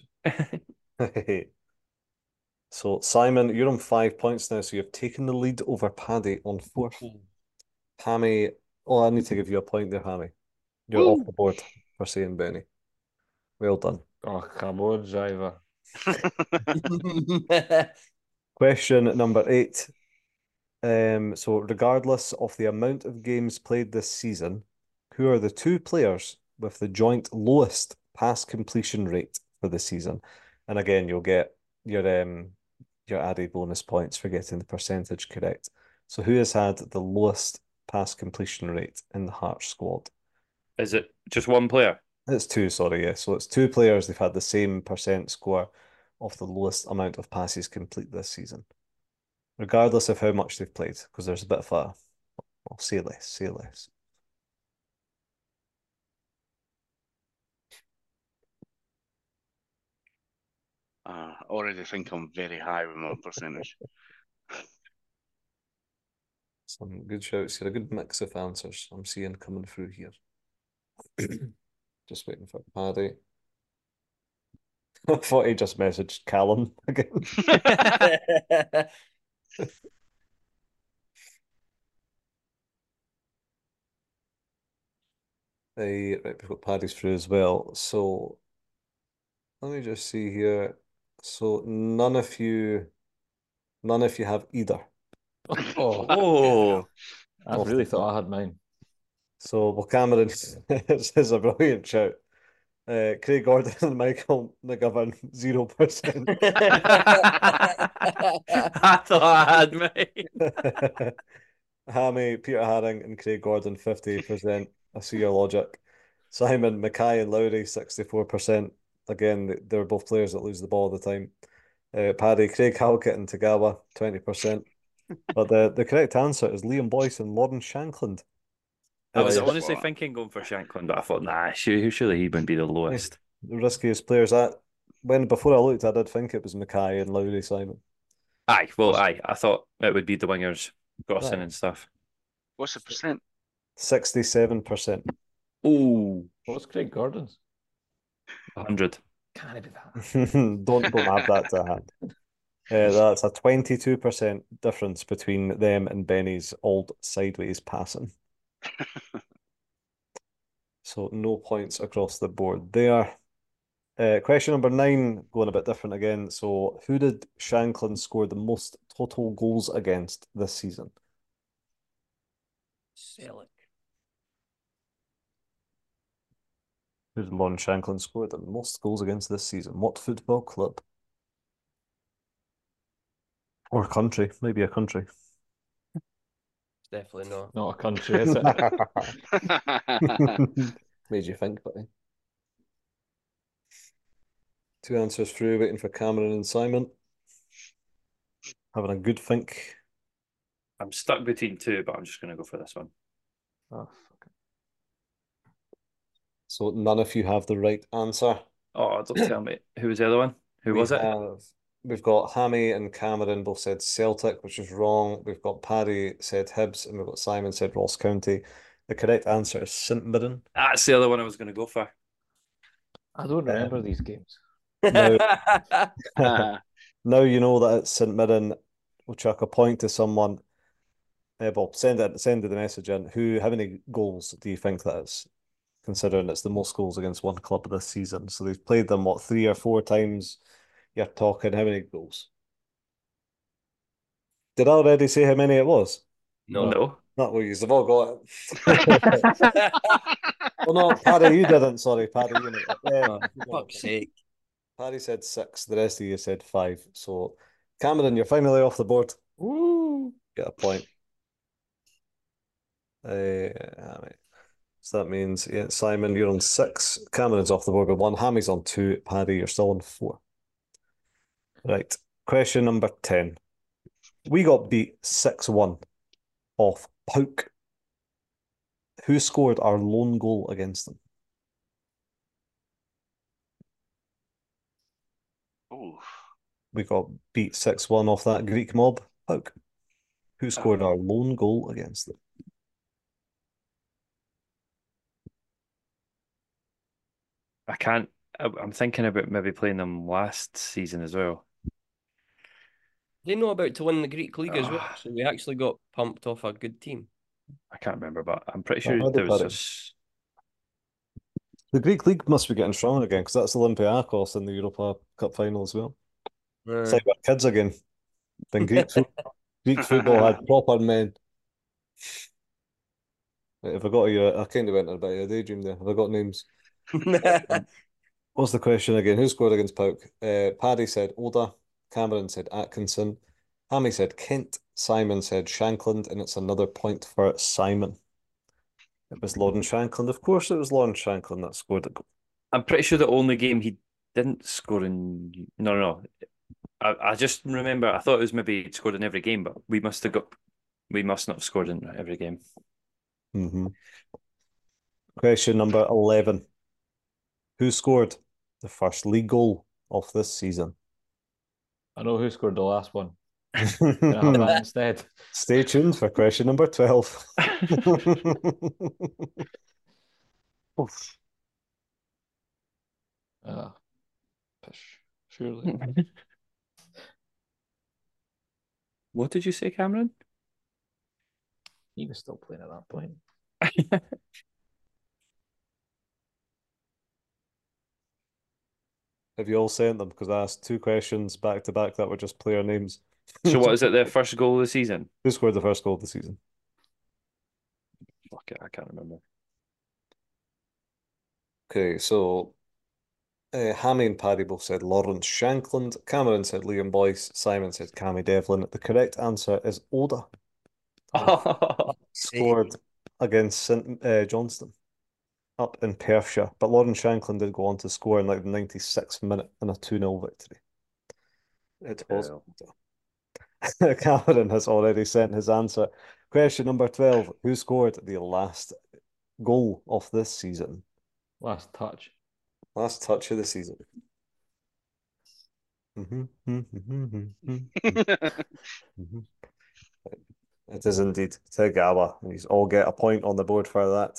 So, Simon, you're on 5 points now, so you've taken the lead over Paddy on 4. Hammy, I need to give you a point there, Hammy. You're off the board for saying Benny. Well done. Oh, come on, driver. Question number 8. So regardless of the amount of games played this season, who are the 2 players with the joint lowest pass completion rate for the season? And again, you'll get your added bonus points for getting the percentage correct. So who has had the lowest pass completion rate in the Hearts squad? Is it just one player? It's 2, sorry, yeah. So it's 2 players. They've had the same percent score of the lowest amount of passes complete this season, regardless of how much they've played, because there's a bit of say less. I already think I'm very high with my percentage. Some good shouts here, a good mix of answers I'm seeing coming through here. Just waiting for Paddy. I thought he just messaged Callum again. Right, we've got Paddy's through as well. So let me just see here. So none of you have either. Oh, I really thought I had mine. So, well, Cameron is a brilliant shout. Craig Gordon and Michael McGovern, 0%. I thought I had mine. Hammy, Peter Haring, and Craig Gordon, 50%. I see your logic. Simon, Mackay, and Lowry, 64%. Again, they're both players that lose the ball all the time. Paddy, Craig Halkett and Tagawa, 20%. But the correct answer is Liam Boyce and Lawrence Shankland. I was It's honestly thinking going for Shanklin, but I thought, nah, surely he wouldn't be the lowest. the riskiest players. Before I looked, I did think it was Mackay and Lowry Simon. Aye. I thought it would be the wingers, Gosson and stuff. What's the percent? 67%. Oh, What's Craig Gordon's? 100. Can't it be that? Don't have that to hand. That's a 22% difference between them and Benny's old sideways passing. So no points across the board there. Question number 9, going a bit different again. So who did Shanklin score the most total goals against this season? Celtic. Who did Lon Shanklin score the most goals against this season? What football club? Or country, maybe a country. It's definitely not. Not a country, is it? Made you think, buddy. 2 answers through, waiting for Cameron and Simon. Having a good think. I'm stuck between 2, but I'm just going to go for this one. Oh, fuck. So none of you have the right answer. Oh, don't tell me. Who was the other one? Who was it? We've got Hammy and Cameron both said Celtic, which is wrong. We've got Paddy said Hibs, and we've got Simon said Ross County. The correct answer is St Mirren. That's the other one I was going to go for. I don't remember these games. Now you know that it's St Mirren. We'll chuck a point to someone. Bob, send the message in. How many goals do you think that is? Considering it's the most goals against one club this season. So they've played them, 3 or 4 times? You're talking how many goals? Did I already say how many it was? No. Not what you've all got it. Well, no, Paddy, you didn't. Sorry, Paddy, you know it. For fuck's sake. Paddy said 6. The rest of you said 5. So, Cameron, you're finally off the board. Woo! Get a point. So that means, Simon, you're on 6. Cameron's off the board with 1. Hammy's on 2. Paddy, you're still on 4. Right. Question number 10. We got beat 6-1 off PAOK. Who scored our lone goal against them? Oh, We got beat 6-1 off that Greek mob, PAOK. Who scored our lone goal against them? I can't. I'm thinking about maybe playing them last season as well. They know about to win the Greek league as well, so we actually got pumped off a good team. I can't remember, but I'm pretty sure how there did was that- just. The Greek league must be getting strong again because that's Olympiacos in the Europa Cup final as well. It's like we're kids again. Then Greek football had proper men. Right, have I got I kind of went a bit of a daydream there. Have I got names? What's the question again? Who scored against PAOK? Paddy said Oda. Cameron said Atkinson. Hammy said Kent. Simon said Shankland, and it's another point for Simon. It was Lawrence Shankland. Of course, it was Lawrence Shankland that scored the goal. I'm pretty sure the only game he didn't score in. No. I just remember. I thought it was maybe he'd scored in every game, but we must not have scored in every game. Mm-hmm. Question number 11. Who scored the first league goal of this season? I know who scored the last one. Can I have that instead? Stay tuned for question number 12. Pish. Surely. What did you say, Cameron? He was still playing at that point. Have you all sent them? Because I asked 2 questions back to back that were just player names. So what is it? Their first goal of the season? Who scored the first goal of the season? Fuck it, I can't remember. Okay, so Hammy and Paddy both said Lawrence Shankland. Cameron said Liam Boyce. Simon said Cammy Devlin. The correct answer is Oda. Scored against St Johnston. up in Perthshire, but Lauren Shanklin did go on to score in like the 96th minute in a 2-0 victory. It was. Cameron has already sent his answer. Question number 12. Who scored the last goal of this season? Last touch. Last touch of the season. It is indeed Tagawa. He's all get a point on the board for that.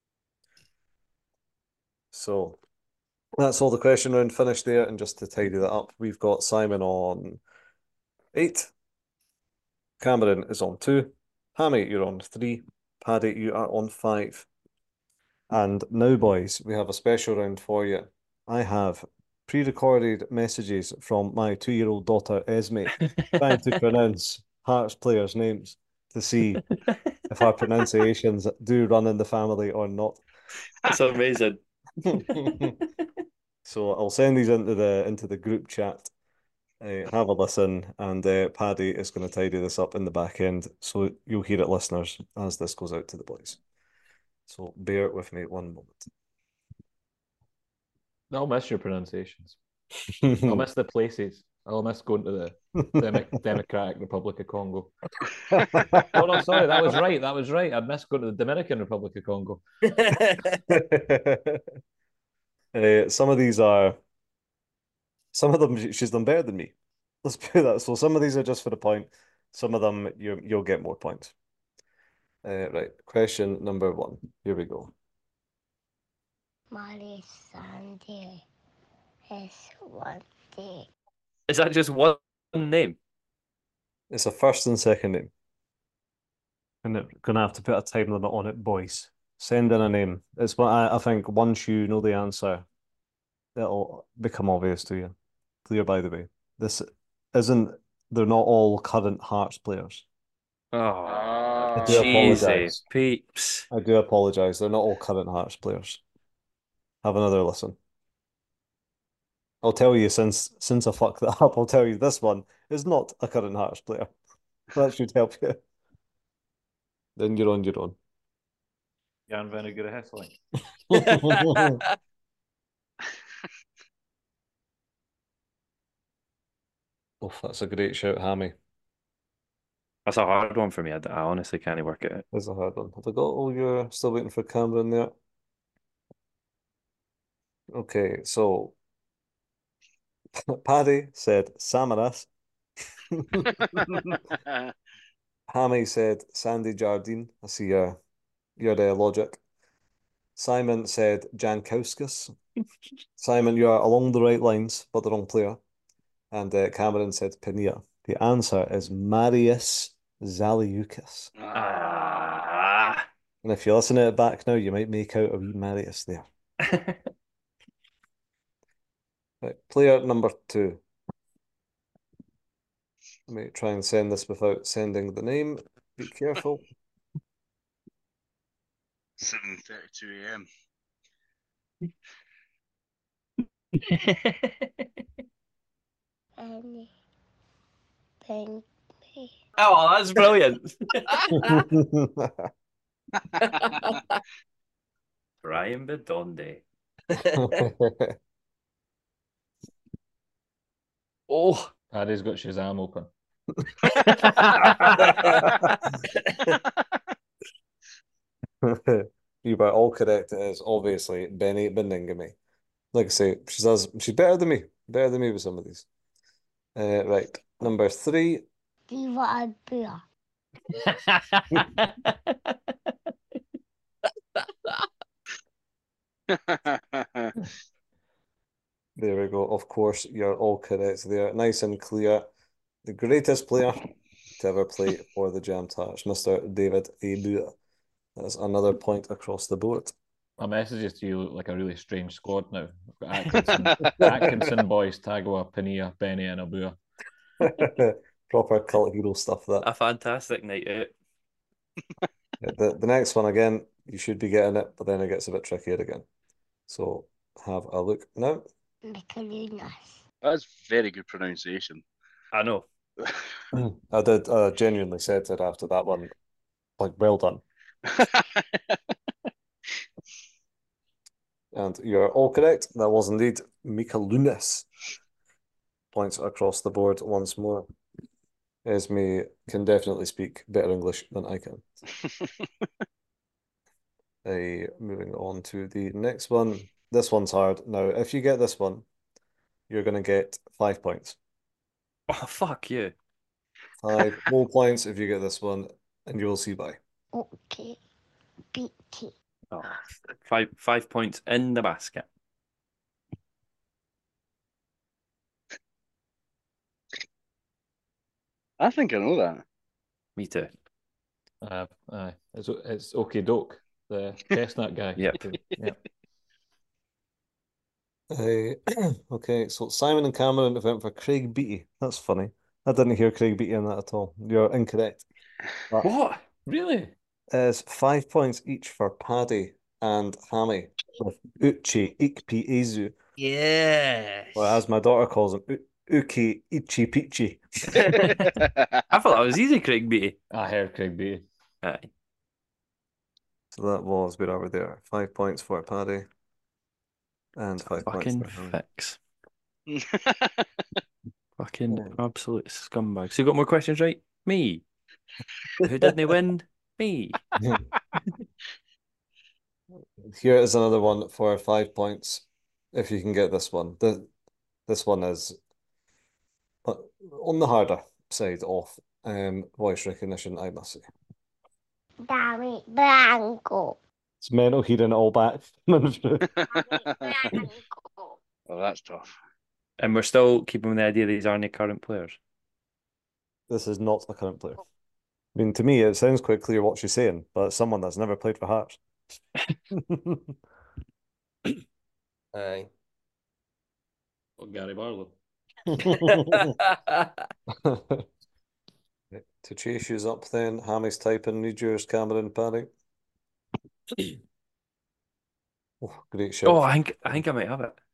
So that's all the question round finished there. And just to tidy that up, we've got Simon on 8. Cameron is on 2. Hammy, you're on 3. Paddy, you are on 5. And now, boys, we have a special round for you. I have pre-recorded messages from my 2-year-old daughter, Esme, trying to pronounce Hearts players' names to see if our pronunciations do run in the family or not. That's amazing. So I'll send these into the group chat. Have a listen, and Paddy is going to tidy this up in the back end, so you'll hear it, listeners, as this goes out to the boys. So bear with me one moment. I'll miss your pronunciations. I'll miss the places. I'll miss going to the Democratic Republic of Congo. Oh no, sorry, that was right. That was right. I'd miss going to the Dominican Republic of Congo. Some of them she's done better than me. Let's put that. So some of these are just for the point. Some of them you'll get more points. Right. Question number 1. Here we go. Molly Sandy is one day. Is that just one name? It's a first and second name. And gonna have to put a time limit on it, boys. Send in a name. It's what I think once you know the answer, it'll become obvious to you. Clear, by the way. They're not all current Hearts players. Oh, do Jesus, apologise. peeps. I do apologise. They're not all current Hearts players. Have another listen. I'll tell you, since I fucked that up, I'll tell you this one is not a current Hearts player. That should help you. Then you're on your own. Jan Vinegar Hessling. Oh, that's a great shout, Hammy. That's a hard one for me. I honestly can't work it out. That's a hard one. Have I got all your still waiting for Cameron there? Okay, so Paddy said Samaras. Hammy said Sandy Jardine. I see your logic. Simon said Jankowskis. Simon, you are along the right lines, but the wrong player. And Cameron said Pinilla. The answer is Marius Zaliukas. And if you listen to it back now, you might make out a wee Marius there. Right, player number 2. Let me try and send this without sending the name. Be careful. 7:32 a.m. Oh, that's brilliant. Brian Bedonde. Oh, Paddy's got Shazam open. You were all correct. It is obviously Benny Beningame. Like I say, she's better than me. Better than me with some of these. Right, number 3. Diva Beer. There we go. Of course, you're all correct there. Nice and clear. The greatest player to ever play for the Jam Tarts, Mr. David Abua. That's another point across the board. My messages to you look like a really strange squad now. I've got Atkinson, Boyce, Tagawa, Pinilla, Benny, and Abua. Proper cult hero stuff, that. A fantastic night out. The next one, again, you should be getting it, but then it gets a bit trickier again. So have a look now. That's very good pronunciation. I know. I did genuinely said it after that one. Like, well done. And you're all correct. That was indeed Mika Lunis. Points across the board once more. Esme can definitely speak better English than I can. Moving on to the next one. This one's hard. Now, if you get this one, you're going to get 5 points. Oh, fuck you. 5 whole points if you get this one, and you will see why. Okay. BT. Oh, 5 points in the basket. I think I know that. Me too. Aye. It's OK Doke, the chestnut guy. Yep. Yep. Okay, so Simon and Cameron went for Craig Beattie. That's funny. I didn't hear Craig Beattie in that at all. You're incorrect. But What? Really? it's 5 points each for Paddy and Hammy with Uchi Ikpiezu, Yes. or as my daughter calls him, Uki Ichi Pichi. I thought that was easy, Craig Beattie. I heard Craig Beattie. Aye. So that was where over there. 5 points for Paddy and 5 points Fucking for Hammy. fix. Fucking absolute scumbag. So you got more questions right? Me. Who didn't win? Me. Here is another one for 5 points. If you can get this one. This one is on the harder side of voice recognition, I must say. Dami Blanco. It's mental hearing it all back. Blanco. Oh, that's tough. And we're still keeping the idea these aren't current players. This is not a current player. I mean, to me, it sounds quite clear what she's saying, but it's someone that's never played for Hearts. Aye. Oh, Gary Barlow. To chase you up then, Hammy's typing, need yours, Cameron, Paddy. Oh, great shout. Oh, I think I might have it.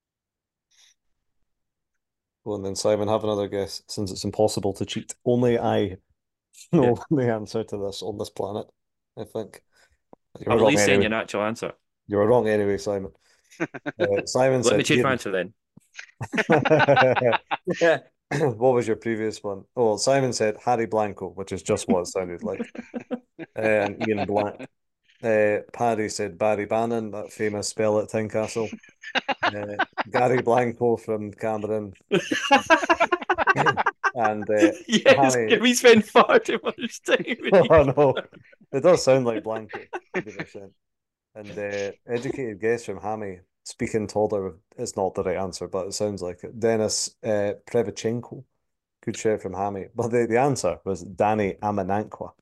Well, and then Simon, have another guess, since it's impossible to cheat. Only I know the answer to this on this planet, I think. You were I'm at wrong least saying anyway. your actual answer. You were wrong anyway, Simon. Simon Let said me change my Ian. answer then. What was your previous one? Oh, Simon said Harry Blanco, which is just what it sounded like. And Ian Black. Paddy said Barry Bannon, that famous spell at Tynecastle. Gary Blanco from Cameron. And Yes, Hammy. can we spend far too much time with you? Oh no, it does sound like Blanco, 100%. And educated guess from Hammy, speaking toddler is not the right answer, but it sounds like it. Denis Prevchenko, good shout from Hammy. But the answer was Danny Amanakwa.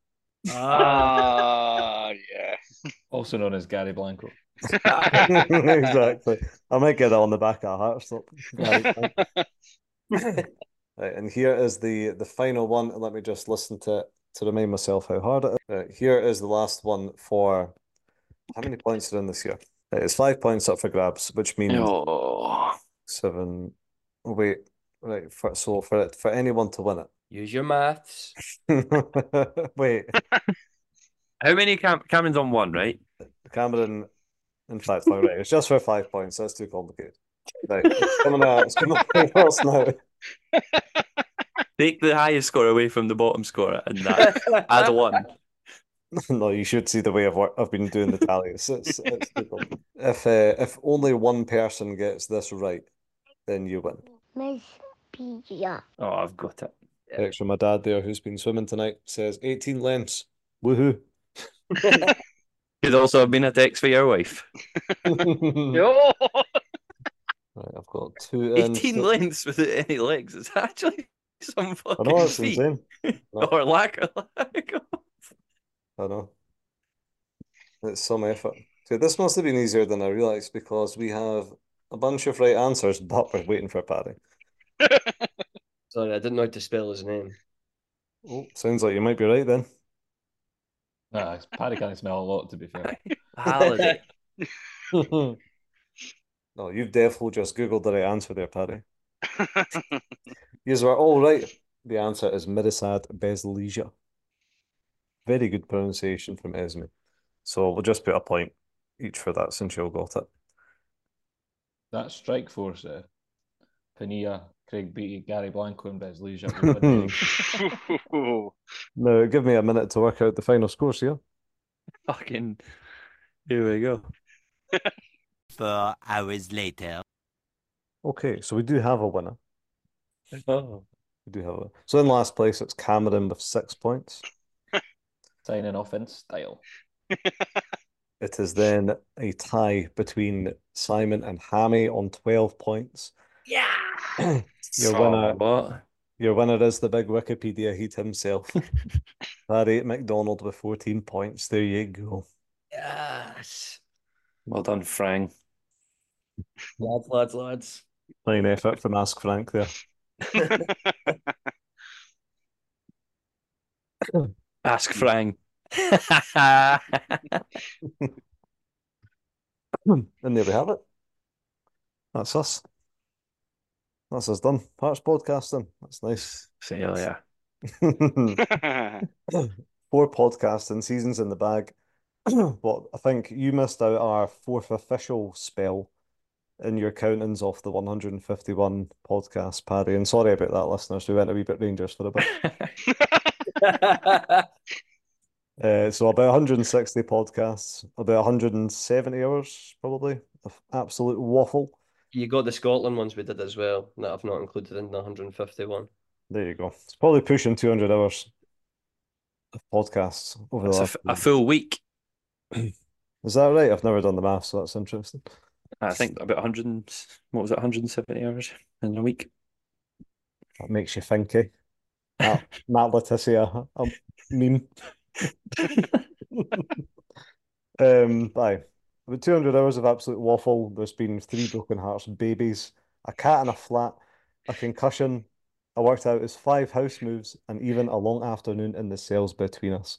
Yeah. Also known as Gary Blanco. Exactly. I might get that on the back of a heart stop. Right, and here is the final one. Let me just listen to it to remind myself how hard it is. Right, here is the last one for how many points are in this year? Right, it's 5 points up for grabs, which means Oh, 7. Wait, right. For anyone to win Use your maths. it. Wait, how many Cameron's on one, right? Cameron. In fact, all right, it's just for 5 points. That's too complicated. Right, it's coming else now. Take the highest score away from the bottom scorer and that add one. No, you should see the way I've been doing the tallies. It's too complicated. If only one person gets this right, then you win. Miss Pia. Oh, I've got it. Text from my dad there, who's been swimming tonight, says 18 lengths. Woohoo! Could also have been a text for your wife. No. Right, I've got 2 18 lengths without any legs. It's actually some I fucking know, it's feat. insane. No, Or lack of. I know. It's some effort. So this must have been easier than I realised because we have a bunch of right answers, but we're waiting for Paddy. Sorry, I didn't know how to spell his name. Oh, sounds like you might be right then. Nah, Paddy can't smell a lot, to be fair. Halliday. No, you've definitely just Googled the right answer there, Paddy. You were all right. The answer is Mirisad Bezlesia. Very good pronunciation from Esme. So we'll just put a point each for that since you all got it. That strike force there. Pania, Craig Beattie, Gary Blanco, and Bez Leisure will win the league. Now, give me a minute to work out the final scores here. Fucking. Here we go. 4 hours later. Okay, so we do have a winner. Oh. We do have a. So in last place, it's Cameron with 6 points. Signing off in style. It is then a tie between Simon and Hammy on 12 points. Yeah. Your winner is the big Wikipedia heat himself. Paddy McDonald with 14 points. There you go. Yes. Well done, Frank. Lads. Fine effort from Ask Frank there. Ask Frank. And there we have it. That's us. That's us done. Hearts podcasting. That's nice. See you later. 4 podcasting seasons in the bag. But I think you missed out our 4th official spell in your countings off the 151 podcast, Paddy. And sorry about that, listeners. We went a wee bit Rangers for a bit. So about 160 podcasts, about 170 hours probably of absolute waffle. You got the Scotland ones we did as well that I've not included in the 151. There you go. It's probably pushing 200 hours of podcasts over the last a full week. Is that right? I've never done the math, so that's interesting. I think about 100, what was it, 170 hours in a week. That makes you think, eh? Matt Letizia, a meme. Aye. About 200 hours of absolute waffle. There's been 3 broken hearts, babies, a cat in a flat, a concussion. I worked out is 5 house moves and even a long afternoon in the cells between us.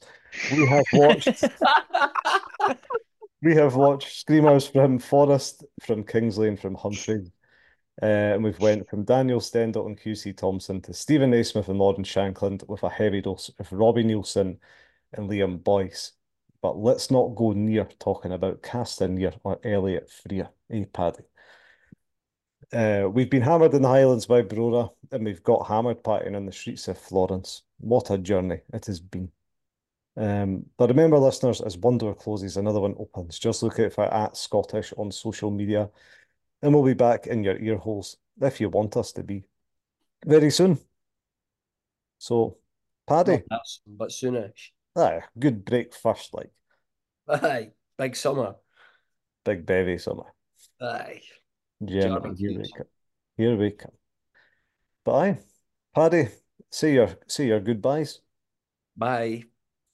We have watched screamers from Forest, from Kingsley, and from Humphrey. And we've went from Daniel Stendal and QC Thompson to Stephen Naismith and Lauren Shankland with a heavy dose of Robbie Nielsen and Liam Boyce. But let's not go near talking about Castanier or Elliot Freer, Paddy? We've been hammered in the Highlands by Brora, and we've got hammered partying in the streets of Florence. What a journey it has been. But remember, listeners, as one door closes, another one opens. Just look out for @Scottish on social media, and we'll be back in your ear holes if you want us to be very soon. So, Paddy, but soonish. Aye, good break first, like. Aye, big summer. Big bevy summer. Aye. Germany, here we come. But aye, Paddy, say your goodbyes. Bye.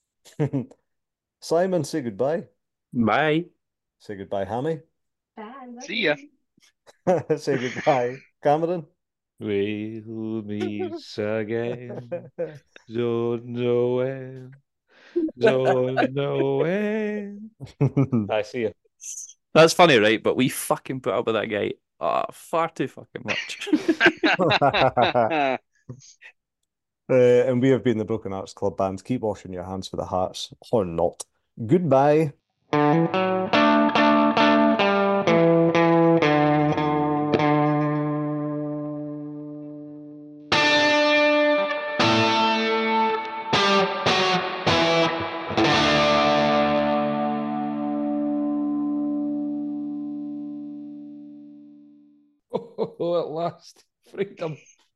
Simon, say goodbye. Bye. Say goodbye, Hammy. Bye. See ya. Say goodbye, Cameron. We'll meet again. Don't know when. Don't know when. I see you. That's funny, right? But we fucking put up with that guy far too fucking much. And we have been the Broken Hearts Club Band. Keep washing your hands for the hearts or not. Goodbye. Oh, at last, freedom.